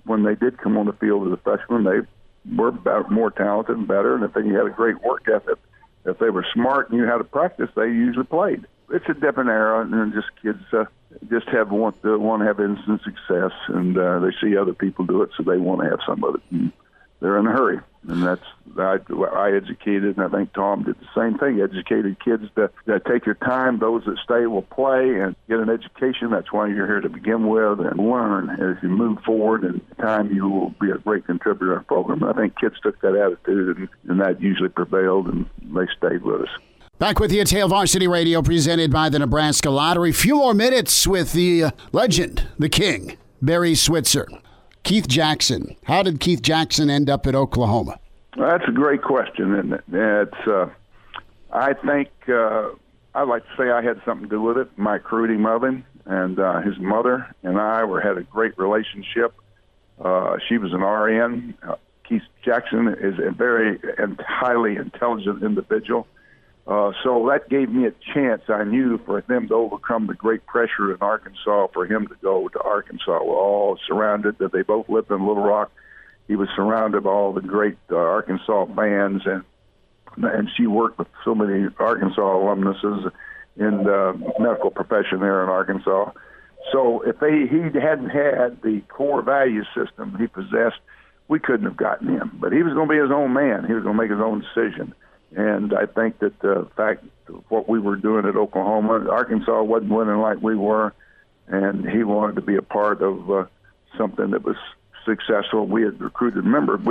when they did come on the field as a freshman, they were more talented and better. And if they had a great work ethic, if they were smart and knew how to practice, they usually played. It's a different era, and just kids just want to have instant success, and they see other people do it, so they want to have some of it. And they're in a hurry, and that's I educated, and I think Tom did the same thing. Educated kids that take your time. Those that stay will play and get an education. That's why you're here to begin with, and learn as you move forward. And in time, you will be a great contributor to our program. And I think kids took that attitude, and that usually prevailed, and they stayed with us. Back with you at Hail Varsity Radio, presented by the Nebraska Lottery. Few more minutes with the legend, the king, Barry Switzer. Keith Jackson. How did Keith Jackson end up at Oklahoma? That's a great question, isn't it? It's, I think I'd like to say I had something to do with it. My recruiting of him, and his mother and I had a great relationship. She was an RN. Keith Jackson is a very and highly intelligent individual. So that gave me a chance, I knew, for them to overcome the great pressure in Arkansas, for him to go to Arkansas. We're all surrounded. They both lived in Little Rock. He was surrounded by all the great Arkansas fans, and she worked with so many Arkansas alumnuses in the medical profession there in Arkansas. So if he hadn't had the core value system he possessed, we couldn't have gotten him. But he was going to be his own man. He was going to make his own decision. And I think that the fact of what we were doing at Oklahoma, Arkansas wasn't winning like we were, and he wanted to be a part of something that was successful. We had recruited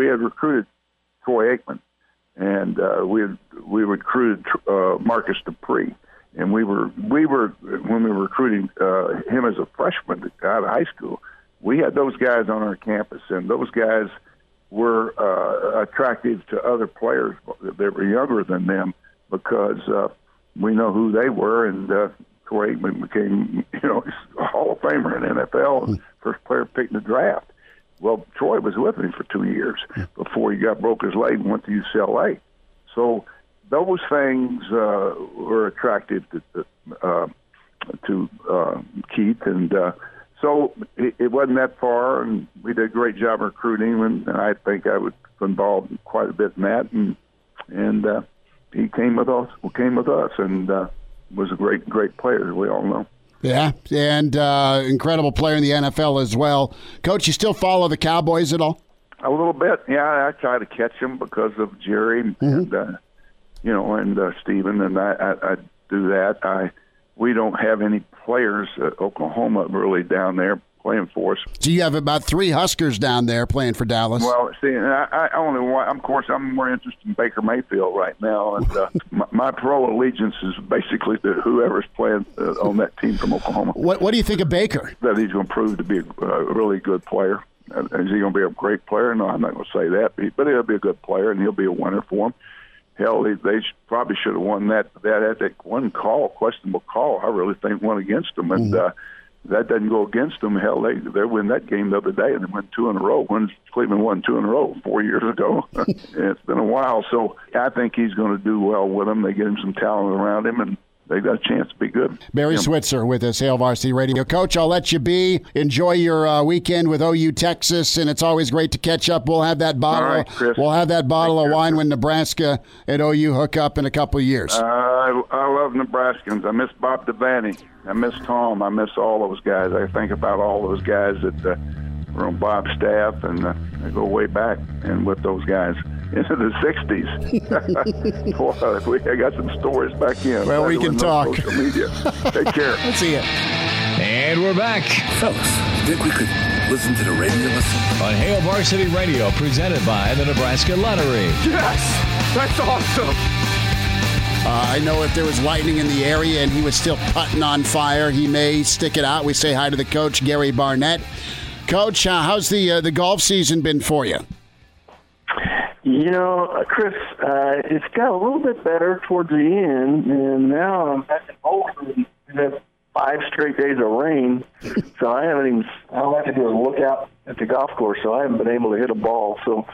Troy Aikman, and we recruited Marcus Dupree, and we were when we were recruiting him as a freshman out of high school, we had those guys on our campus, and those guys were attractive to other players that were younger than them because we know who they were, and Troy Aikman became, a Hall of Famer in the NFL, first player picked in the draft. Well, Troy was with me for 2 years before he broke his leg and went to UCLA. So those things were attractive to Keith, and so it wasn't that far, and we did a great job recruiting, and I think I was involved quite a bit in that, and he came with us, and was a great player, as we all know. Yeah, and incredible player in the NFL as well. Coach, you still follow the Cowboys at all? A little bit, yeah. I try to catch them because of Jerry and Stephen, and I do that. We don't have any players at Oklahoma really down there playing for us. So you have about 3 Huskers down there playing for Dallas. Well, see, I'm more interested in Baker Mayfield right now, and my pro allegiance is basically to whoever's playing on that team from Oklahoma. What do you think of Baker? That he's going to prove to be a really good player. Is he going to be a great player? No, I'm not going to say that, but he'll be a good player, and he'll be a winner for him. Hell, they probably should have won that one questionable call. I really think won against them, and that doesn't go against them. Hell, they win that game the other day, and they won 2 in a row. Cleveland won 2 in a row 4 years ago. It's been a while, so I think he's going to do well with them. They get him some talent around him, and they've got a chance to be good. Barry Switzer with us, Hail Varsity Radio. Coach, I'll let you be. Enjoy your weekend with OU Texas, and it's always great to catch up. We'll have that bottle. All right, Chris. We'll have that bottle of wine when Nebraska and OU hook up in a couple of years. I love Nebraskans. I miss Bob Devaney. I miss Tom. I miss all those guys. I think about all those guys that were on Bob's staff, and I go way back and with those guys into the 60s. Boy, I got some stories back in. Well, we can talk. Social media. Take care. Let's see it. And we're back. Fellas, think we could listen to the radio on Hail Varsity Radio, presented by the Nebraska Lottery. Yes! That's awesome! I know if there was lightning in the area and he was still putting on fire, he may stick it out. We say hi to the coach, Gary Barnett. Coach, how's the golf season been for you? Chris, it's got a little bit better towards the end, and now I'm back in Bolton. We've had 5 straight days of rain, so all I have to do is look out at the golf course, so I haven't been able to hit a ball. So,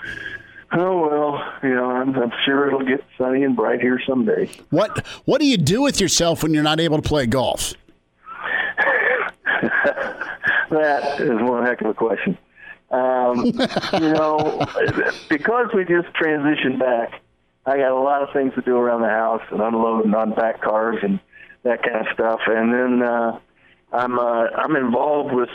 I'm sure it'll get sunny and bright here someday. What do you do with yourself when you're not able to play golf? That is one heck of a question. Because we just transitioned back, I got a lot of things to do around the house and unloading on back cars and that kind of stuff. And then I'm involved with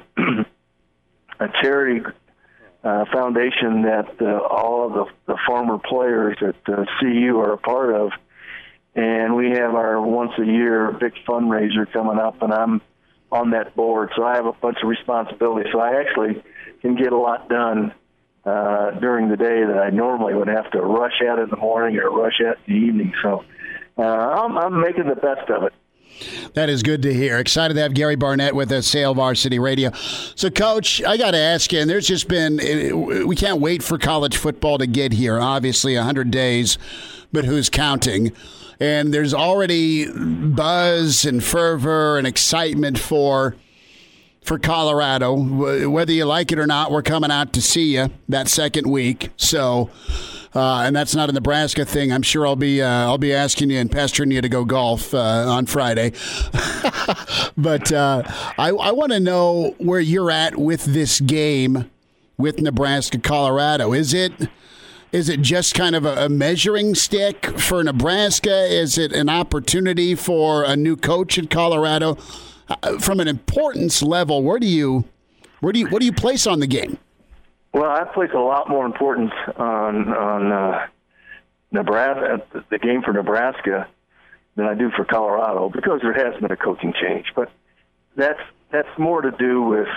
a charity foundation that all of the former players at CU are a part of. And we have our once-a-year big fundraiser coming up, and I'm on that board. So I have a bunch of responsibilities. So I actually can get a lot done during the day that I normally would have to rush at in the morning or rush at in the evening. So I'm making the best of it. That is good to hear. Excited to have Gary Barnett with us, Hail Varsity Radio. So, Coach, I got to ask you, and there's just been, we can't wait for college football to get here. Obviously, 100 days, but who's counting? And there's already buzz and fervor and excitement for Colorado. Whether you like it or not, we're coming out to see you that second week. So, and that's not a Nebraska thing. I'm sure I'll be asking you and pestering you to go golf on Friday. But I want to know where you're at with this game with Nebraska, Colorado. Is it just kind of a measuring stick for Nebraska? Is it an opportunity for a new coach at Colorado? From an importance level, what do you place on the game? Well, I place a lot more importance on Nebraska, the game for Nebraska, than I do for Colorado, because there has been a coaching change. But that's more to do with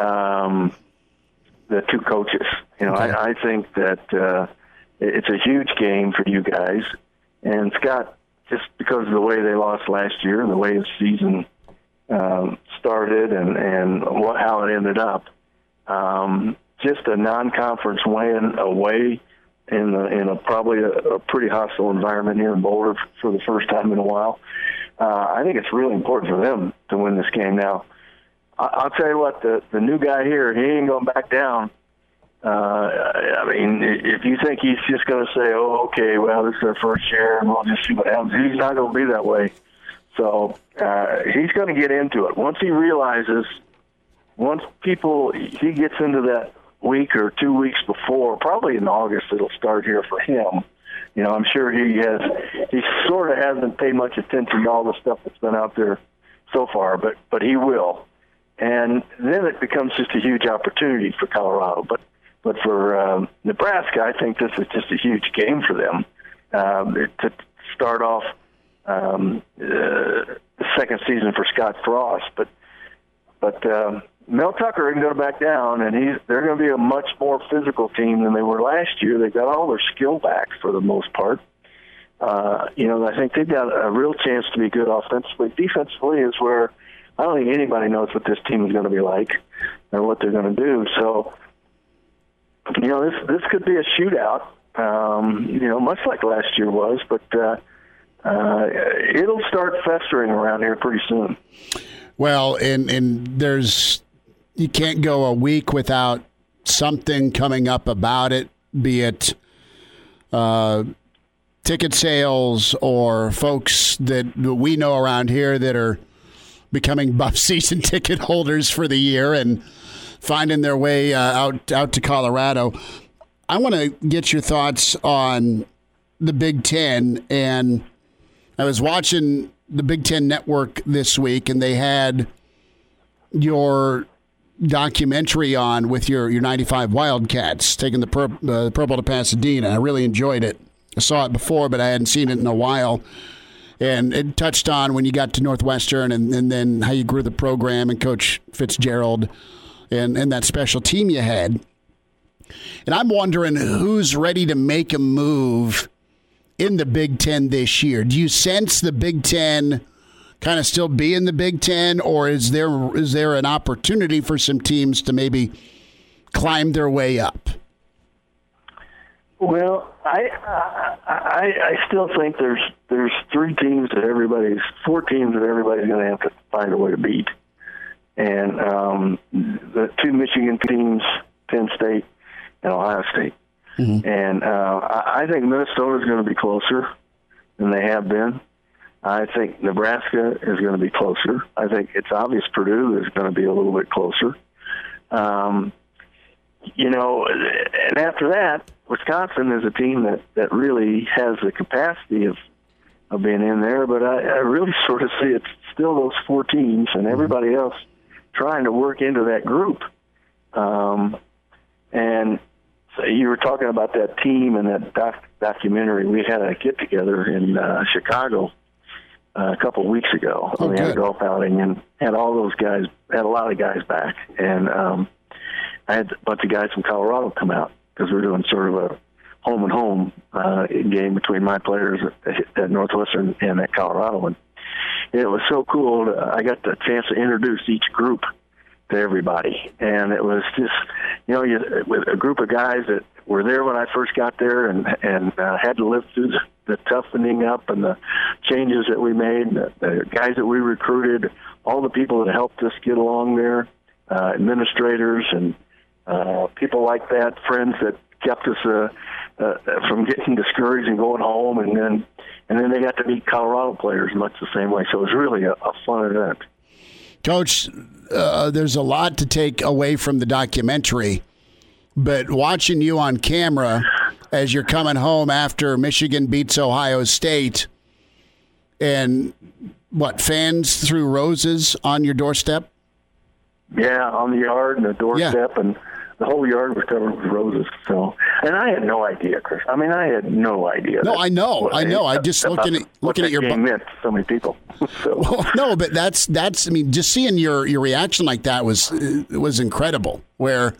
the two coaches. Okay. I think that it's a huge game for you guys, and Scott, just because of the way they lost last year and the way his season started and how it ended up. Just a non-conference win away in probably a pretty hostile environment here in Boulder for the first time in a while. I think it's really important for them to win this game. Now, I'll tell you what, the new guy here, he ain't going back down. I mean, if you think he's just going to say, "Oh, okay, well, this is our first year, and we'll just see what happens," he's not going to be that way. So he's going to get into it. Once he realizes, he gets into that week or 2 weeks before, probably in August it'll start here for him. I'm sure he sort of hasn't paid much attention to all the stuff that's been out there so far, but he will. And then it becomes just a huge opportunity for Colorado. But for Nebraska, I think this is just a huge game for them to start off the second season for Scott Frost. But Mel Tucker isn't going to back down, and they're going to be a much more physical team than they were last year. They've got all their skill back for the most part. I think they've got a real chance to be good offensively. Defensively is where I don't think anybody knows what this team is going to be like or what they're going to do. So, this could be a shootout, much like last year was, but it'll start festering around here pretty soon. Well, and you can't go a week without something coming up about it, be it ticket sales or folks that we know around here that are becoming Buff season ticket holders for the year and finding their way out to Colorado. I want to get your thoughts on the Big Ten, and I was watching the Big Ten Network this week, and they had your documentary on with your 95 Wildcats taking the purple to Pasadena. I really enjoyed it. I saw it before, but I hadn't seen it in a while. And it touched on when you got to Northwestern and then how you grew the program and Coach Fitzgerald and that special team you had. And I'm wondering who's ready to make a move in the Big Ten this year. Do you sense the Big Ten kind of still be in the Big Ten, or is there an opportunity for some teams to maybe climb their way up? Well, I still think there's 4 teams that everybody's going to have to find a way to beat, and the 2 Michigan teams, Penn State and Ohio State. Mm-hmm. And I think Minnesota's going to be closer than they have been. I think Nebraska is going to be closer. I think it's obvious Purdue is going to be a little bit closer. and after that, Wisconsin is a team that really has the capacity of being in there, but I really sort of see it's still those 4 teams and everybody else trying to work into that group. And so you were talking about that team and that documentary. We had a get-together in Chicago a couple of weeks ago. We had a golf outing and had all those guys, had a lot of guys back. And I had a bunch of guys from Colorado come out because we're doing sort of a home-and-home game between my players at Northwestern and at Colorado. And it was so cool. I got the chance to introduce each group to everybody. And it was just, with a group of guys that were there when I first got there and had to live through the toughening up and the changes that we made, the guys that we recruited, all the people that helped us get along there, administrators and people like that, friends that kept us from getting discouraged and going home, and then they got to meet Colorado players much the same way. So it was really a fun event. Coach, there's a lot to take away from the documentary, but watching you on camera as you're coming home after Michigan beats Ohio State, and fans threw roses on your doorstep? Yeah, on the yard and the doorstep, and the whole yard was covered with roses. So, and I had no idea, Chris. I mean, I had no idea. No, I know. I just looking at your game meant to so many people. So. Well, no, but that's. I mean, just seeing your reaction like that was incredible. Where,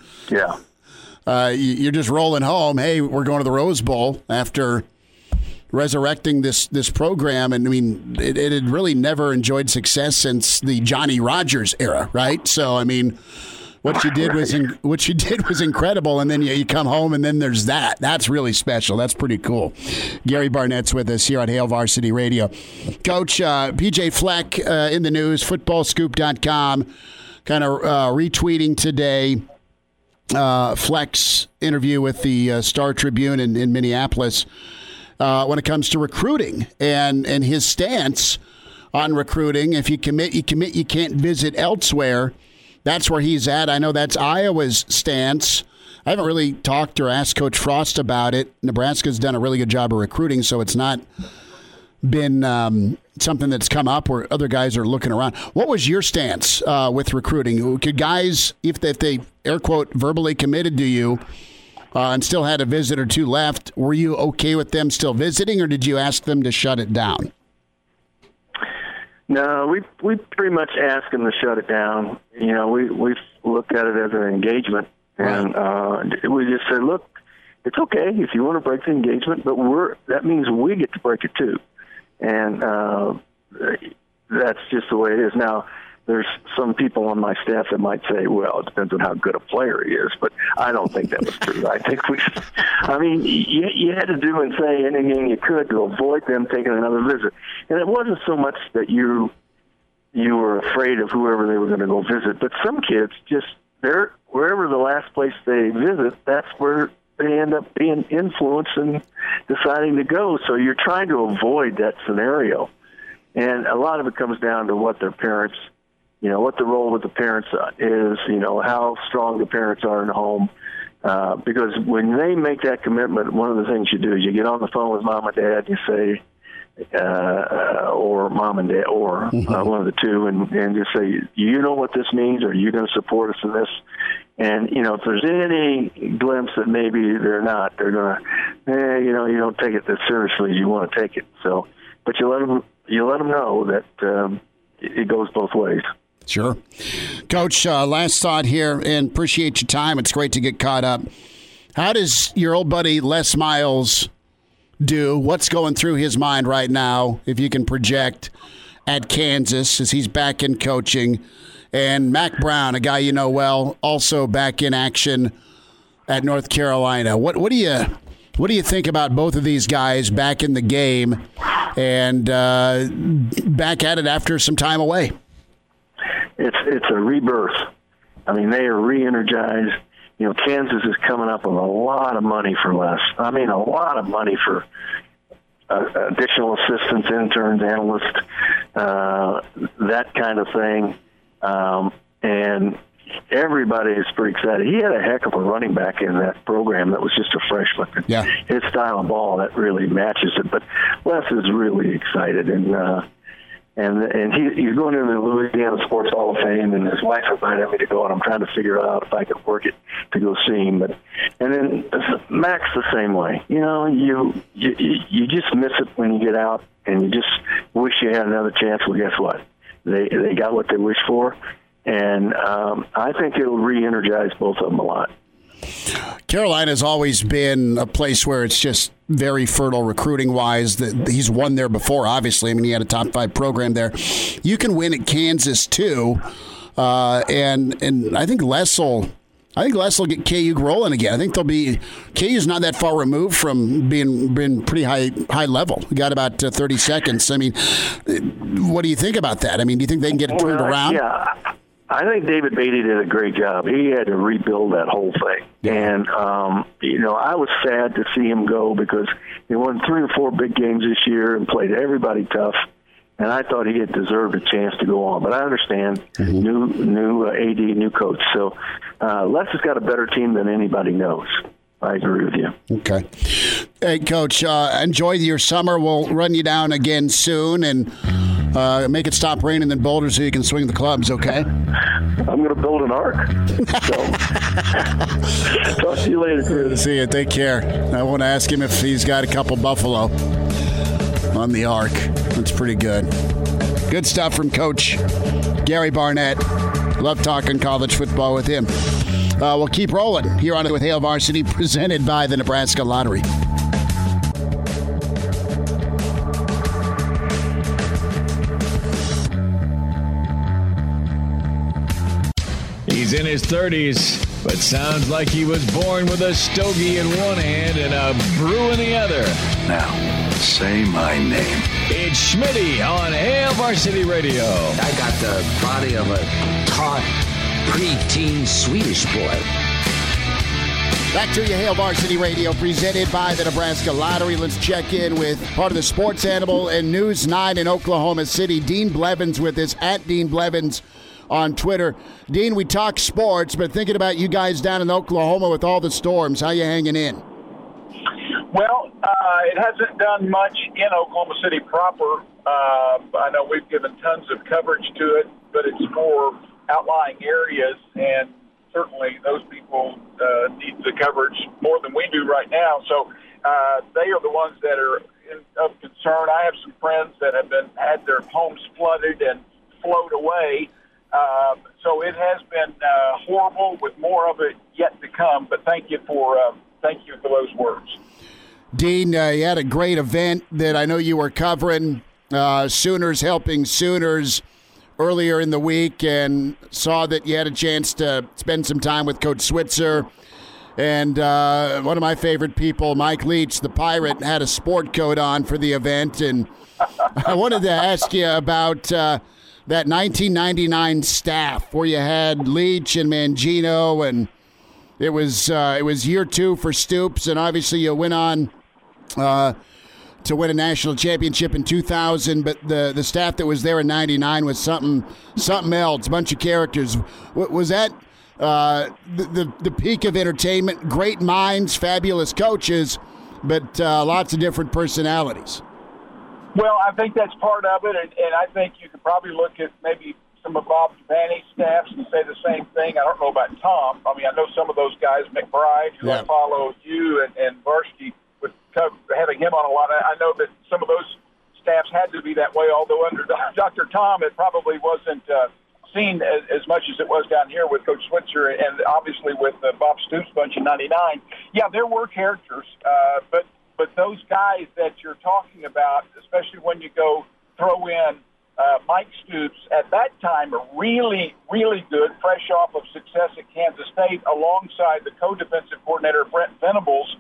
you're just rolling home. Hey, we're going to the Rose Bowl after resurrecting this program, and I mean, it had really never enjoyed success since the Johnny Rodgers era, right? So, I mean. What you did was incredible, and then you come home, and then there's that. That's really special. That's pretty cool. Gary Barnett's with us here on Hail Varsity Radio. Coach, PJ Fleck in the news, footballscoop.com, kind of retweeting today Fleck's interview with the Star Tribune in Minneapolis when it comes to recruiting and his stance on recruiting. If you commit, you commit. You can't visit elsewhere. That's where he's at. I know that's Iowa's stance. I haven't really talked or asked Coach Frost about it. Nebraska's done a really good job of recruiting, so it's not been something that's come up where other guys are looking around. What was your stance with recruiting? Could guys, if they air quote verbally committed to you and still had a visit or two left, were you okay with them still visiting, or did you ask them to shut it down? No, we pretty much asked them to shut it down. We've looked at it as an engagement, and we just said, look, it's okay if you want to break the engagement, but that means we get to break it too, and that's just the way it is. Now, there's some people on my staff that might say, well, it depends on how good a player he is, but I don't think that was true. I think you had to do and say anything you could to avoid them taking another visit. And it wasn't so much that you were afraid of whoever they were going to go visit, but some kids just, wherever the last place they visit, that's where they end up being influenced and deciding to go. So you're trying to avoid that scenario. And a lot of it comes down to what their parents, what the role with the parents is, how strong the parents are in the home. Because when they make that commitment, one of the things you do is you get on the phone with mom and dad, you say, or mom and dad, or one of the two, and just say, you know what this means? Are you going to support us in this? And, if there's any glimpse that maybe they're not, they're going to, you don't take it as seriously as you want to take it. So, but you let them know that it goes both ways. Sure. Coach, last thought here, and appreciate your time. It's great to get caught up. How does your old buddy Les Miles do? What's going through his mind right now, if you can project, at Kansas as he's back in coaching? And Mack Brown, a guy you know well, also back in action at North Carolina. What do you think about both of these guys back in the game and back at it after some time away? It's a rebirth. I mean, they are re-energized. Kansas is coming up with a lot of money for Les. I mean, a lot of money for additional assistants, interns, analysts, that kind of thing. And everybody is pretty excited. He had a heck of a running back in that program that was just a freshman. Yeah. His style of ball, that really matches it. But Les is really excited, and he's going into the Louisiana Sports Hall of Fame, and his wife invited me to go, and I'm trying to figure out if I could work it to go see him. And then Max the same way. You know, you just miss it when you get out, and you just wish you had another chance. Well, guess what? They got what they wished for, and I think it'll re-energize both of them a lot. Carolina's always been a place where it's just very fertile recruiting-wise. He's won there before, obviously. I mean, he had a top-5 program there. You can win at Kansas, too, and I think Les will get KU rolling again. I think KU's not that far removed from being pretty high level. We got about 30 seconds. I mean, what do you think about that? I mean, do you think they can get it turned around? Yeah, I think David Beatty did a great job. He had to rebuild that whole thing. Yeah. And, I was sad to see him go because he won 3 or 4 big games this year and played everybody tough. And I thought he had deserved a chance to go on. But I understand, new AD, new coach. So Les has got a better team than anybody knows. I agree with you. Okay. Hey, Coach, enjoy your summer. We'll run you down again soon and make it stop raining in Boulder so you can swing the clubs, okay? I'm going to build an ark. So, talk to you later. Good to see you. Take care. I want to ask him if he's got a couple buffalo on the ark. That's pretty good. Good stuff from Coach Gary Barnett. Love talking college football with him. We'll keep rolling here on it with Hail Varsity, presented by the Nebraska Lottery. He's in his 30s, but sounds like he was born with a stogie in one hand and a brew in the other. Now, say my name. It's Schmitty on Hail Varsity Radio. I got the body of a taut, preteen Swedish boy. Back to you, Hail Varsity Radio, presented by the Nebraska Lottery. Let's check in with part of the sports animal and News 9 in Oklahoma City. Dean Blevins with us, at Dean Blevins on Twitter. Dean, we talk sports, but thinking about you guys down in Oklahoma with all the storms, how you hanging in? Well, it hasn't done much in Oklahoma City proper. I know we've given tons of coverage to it, but it's for outlying areas, and certainly those people need the coverage more than we do right now. So they are the ones that are of concern. I have some friends that have had their homes flooded and flowed away. So it has been horrible, with more of it yet to come. But thank you for those words. Dean, you had a great event that I know you were covering, Sooners Helping Sooners, earlier in the week, and saw that you had a chance to spend some time with Coach Switzer. And one of my favorite people, Mike Leach, the Pirate, had a sport coat on for the event. And I wanted to ask you about that 1999 staff where you had Leach and Mangino, and it was year 2 for Stoops, and obviously you went on to win a national championship in 2000, but the staff that was there in 99 was something else, a bunch of characters. Was that the peak of entertainment? Great minds, fabulous coaches, but lots of different personalities. Well, I think that's part of it, and I think you could probably look at maybe some of Bob Vanny's staffs and say the same thing. I don't know about Tom. I mean, I know some of those guys, McBride, who I follow, you and Varsky, with having him on a lot. I know that some of those staffs had to be that way, although under Dr. Tom, it probably wasn't seen as much as it was down here with Coach Switzer and obviously with Bob Stoops' bunch in 99. Yeah, there were characters, but those guys that you're talking about, especially when you go throw in Mike Stoops, at that time, really, really good, fresh off of success at Kansas State, alongside the co-defensive coordinator, Brent Venables.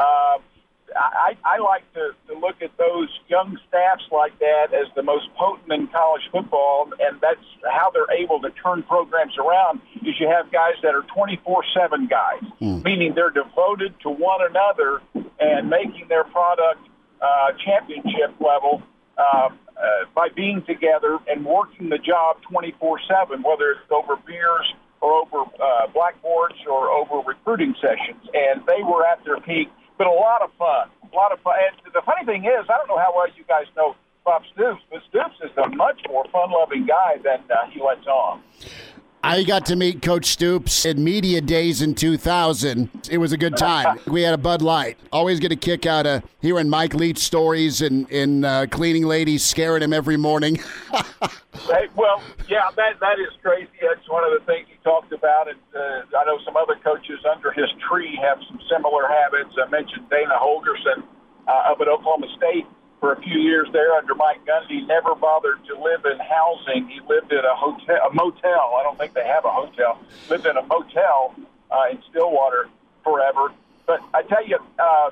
I like to look at those young staffs like that as the most potent in college football, and that's how they're able to turn programs around, is you have guys that are 24/7 guys, meaning they're devoted to one another and making their product championship level by being together and working the job 24/7, whether it's over beers or over blackboards or over recruiting sessions, and they were at their peak. But a lot of fun. And the funny thing is, I don't know how well you guys know Bob Stoops, but Stoops is a much more fun-loving guy than he lets on. I got to meet Coach Stoops in media days in 2000. It was a good time. We had a Bud Light. Always get a kick out of hearing Mike Leach stories and cleaning ladies scaring him every morning. Hey, well, yeah, that is crazy. That's one of the things he talked about. And I know some other coaches under his tree have some similar habits. I mentioned Dana Holgerson up at Oklahoma State. For a few years there under Mike Gundy, never bothered to live in housing. He lived at a motel. I don't think they have a hotel. Lived in a motel in Stillwater forever. But I tell you,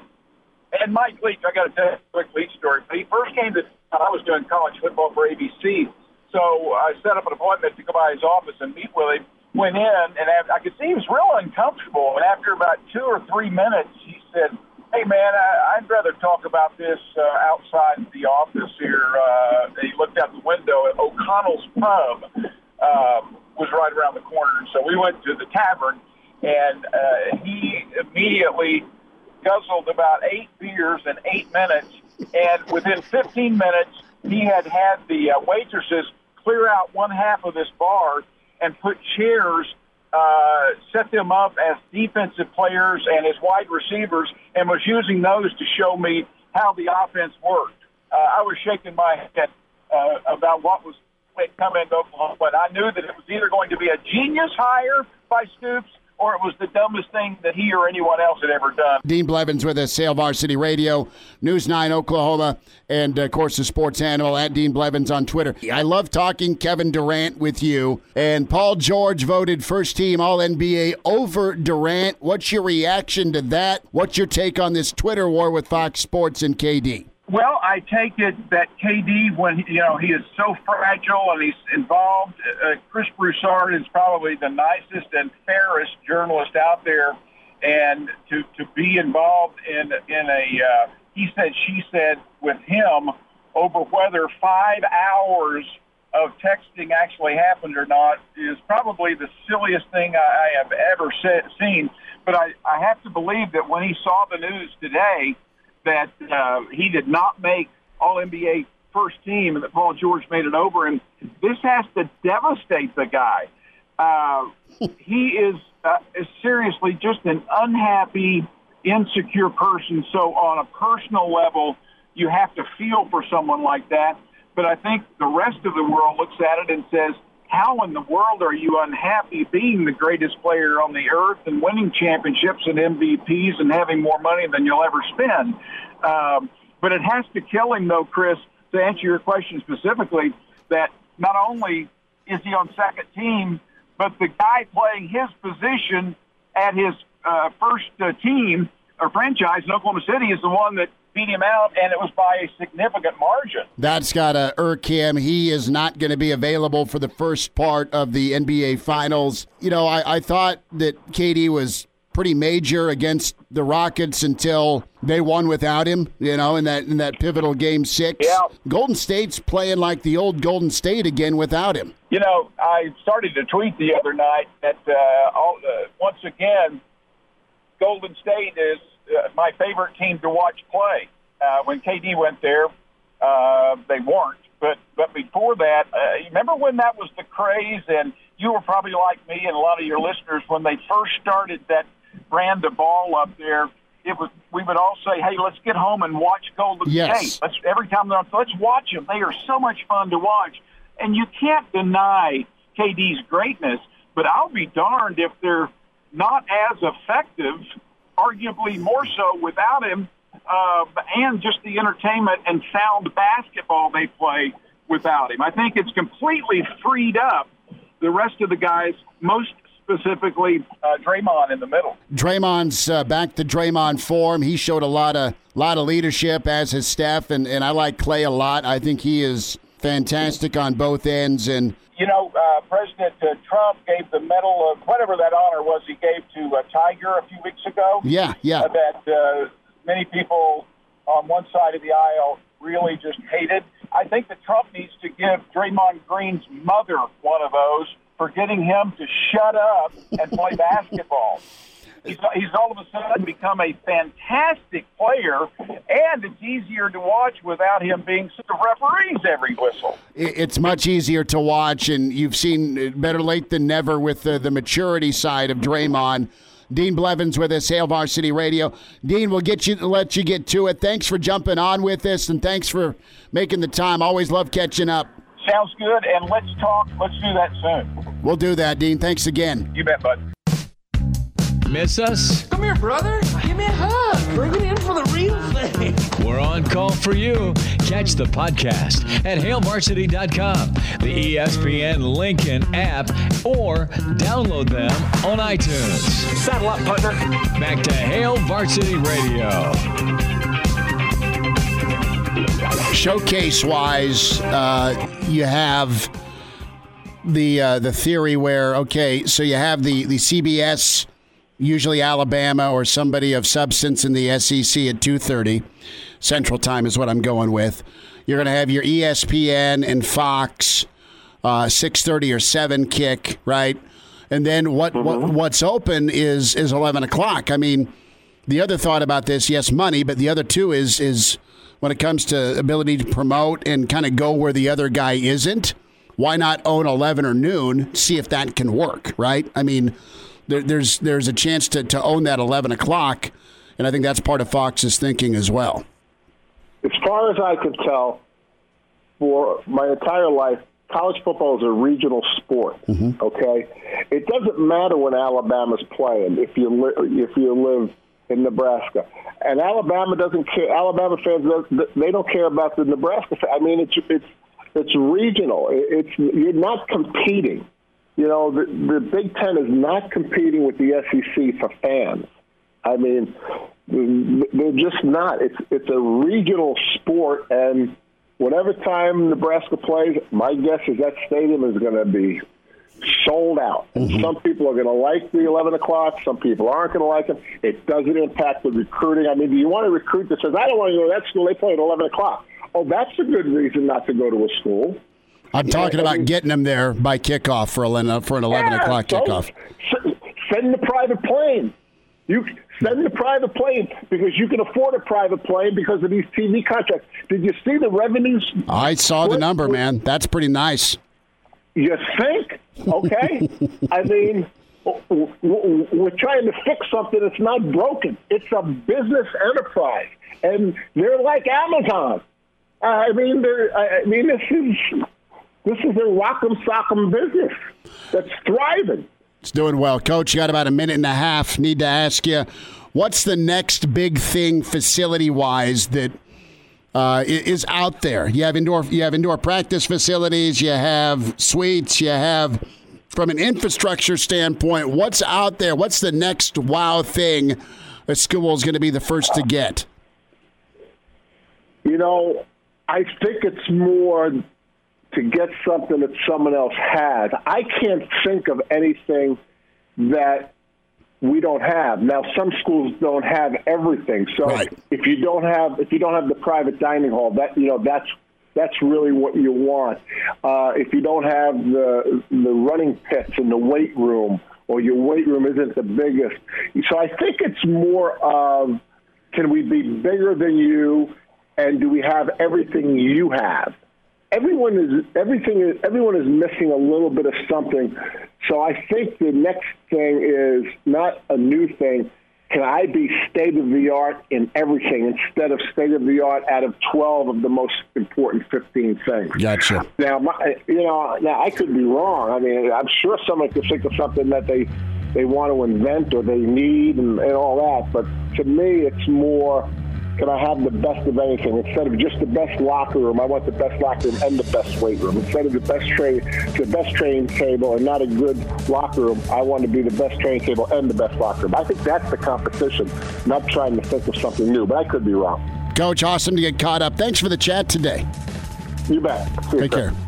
and Mike Leach, I got to tell you a quick Leach story. When he first came to, I was doing college football for ABC, so I set up an appointment to go by his office and meet with him. Went in, and I could see he was real uncomfortable. And after about 2 or 3 minutes, he said, "Hey, man, I'd rather talk about this outside the office here." He looked out the window at O'Connell's Pub, was right around the corner. So we went to the tavern, and he immediately guzzled about 8 beers in 8 minutes. And within 15 minutes, he had the waitresses clear out one half of this bar and put chairs, set them up as defensive players and as wide receivers, and was using those to show me how the offense worked. I was shaking my head about what was coming into Oklahoma, but I knew that it was either going to be a genius hire by Stoops or it was the dumbest thing that he or anyone else had ever done. Dean Blevins with us, Hail Varsity Radio, News 9 Oklahoma, and, of course, the sports animal at Dean Blevins on Twitter. I love talking Kevin Durant with you, and Paul George voted first team All-NBA over Durant. What's your reaction to that? What's your take on this Twitter war with Fox Sports and KD? Well, I take it that KD, when he is so fragile and he's involved, Chris Broussard is probably the nicest and fairest journalist out there, and to be involved in a he said she said with him over whether 5 hours of texting actually happened or not is probably the silliest thing I have ever seen. But I have to believe that when he saw the news today that he did not make All-NBA first team and that Paul George made it over, and this has to devastate the guy. He is seriously just an unhappy, insecure person. So on a personal level, you have to feel for someone like that. But I think the rest of the world looks at it and says, how in the world are you unhappy being the greatest player on the earth and winning championships and MVPs and having more money than you'll ever spend? But it has to kill him, though, Chris, to answer your question specifically, that not only is he on second team, but the guy playing his position at his first team or franchise in Oklahoma City is the one that beat him out, and it was by a significant margin. That's got to irk him. He is not going to be available for the first part of the NBA Finals. You know, I thought that KD was pretty major against the Rockets until they won without him, you know, in that pivotal Game 6. Yeah. Golden State's playing like the old Golden State again without him. You know, I started to tweet the other night that once again, Golden State is my favorite team to watch play. When KD went there, they weren't. But before that, you remember when that was the craze, and you were probably like me and a lot of your listeners when they first started that brand of ball up there. We would all say, "Hey, let's get home and watch Golden State." Every time they're on, let's watch them. They are so much fun to watch, and you can't deny KD's greatness. But I'll be darned if they're not as effective, arguably more so without him, and just the entertainment and sound basketball they play without him. I think it's completely freed up the rest of the guys, most specifically Draymond in the middle. Draymond's back to Draymond form. He showed a lot of leadership, as his Steph, and I like Clay a lot. I think he is fantastic on both ends. And you know, President Trump gave the medal of whatever that honor was he gave to Tiger a few weeks ago. Yeah. That many people on one side of the aisle really just hated. I think that Trump needs to give Draymond Green's mother one of those for getting him to shut up and play basketball. He's all of a sudden become a fantastic player, and it's easier to watch without him being sort of referees every whistle. It's much easier to watch, and you've seen better late than never with the maturity side of Draymond. Dean Blevins with us, Hail Varsity Radio. Dean, we'll let you get to it. Thanks for jumping on with us, and thanks for making the time. Always love catching up. Sounds good, and let's talk. Let's do that soon. We'll do that, Dean. Thanks again. You bet, bud. Miss us? Come here, brother. Give me a hug. Bring it in for the real thing. We're on call for you. Catch the podcast at HailVarsity.com, the ESPN Lincoln app, or download them on iTunes. Saddle up, partner. Back to Hail Varsity Radio. Showcase-wise, you have the theory where, okay, so you have the CBS, usually Alabama or somebody of substance in the SEC at 2:30 Central Time is what I'm going with. You're going to have your ESPN and Fox 6:30 or 7 kick, right? And then what's open is 11 o'clock. I mean, the other thought about this, yes, money, but the other two is when it comes to ability to promote and kind of go where the other guy isn't, why not own 11 or noon, see if that can work, right? I mean, there's a chance to own that 11 o'clock, and I think that's part of Fox's thinking as well. As far as I can tell, for my entire life, college football is a regional sport, okay? It doesn't matter when Alabama's playing if you live in Nebraska. And Alabama doesn't care. Alabama fans, they don't care about the Nebraska fans. I mean, it's regional. You're not competing. You know, the Big Ten is not competing with the SEC for fans. I mean, they're just not. It's a regional sport, and whatever time Nebraska plays, my guess is that stadium is going to be sold out. And some people are going to like the 11 o'clock. Some people aren't going to like it. It doesn't impact the recruiting. I mean, do you want a recruit that says, I don't want to go to that school, they play at 11 o'clock? Oh, that's a good reason not to go to a school. I'm talking about getting them there by kickoff for an 11 o'clock kickoff. Send the private plane. You send the private plane because you can afford a private plane because of these TV contracts. Did you see the revenues? I saw the number, man. That's pretty nice. You think? Okay. I mean, we're trying to fix something that's not broken. It's a business enterprise, and they're like Amazon. I mean, this is a rock'em sock'em business that's thriving. It's doing well. Coach, you got about a minute and a half. Need to ask you, what's the next big thing facility-wise that is out there? You have indoor practice facilities. You have suites. You have, from an infrastructure standpoint, what's out there? What's the next wow thing a school is going to be the first to get? You know, I think it's more to get something that someone else has. I can't think of anything that we don't have. Now, some schools don't have everything. So if you don't have the private dining hall, that's really what you want. If you don't have the running pits and the weight room, or your weight room isn't the biggest. So I think it's more of, can we be bigger than you, and do we have everything you have? Everyone is missing a little bit of something. So I think the next thing is not a new thing. Can I be state-of-the-art in everything instead of state-of-the-art out of 12 of the most important 15 things? Gotcha. Now, now I could be wrong. I mean, I'm sure someone could think of something that they want to invent or they need and all that. But to me, it's more, can I have the best of anything? Instead of just the best locker room, I want the best locker room and the best weight room. Instead of the best training table and not a good locker room, I want to be the best training table and the best locker room. I think that's the competition, not trying to think of something new, but I could be wrong. Coach, awesome to get caught up. Thanks for the chat today. You bet. Take care.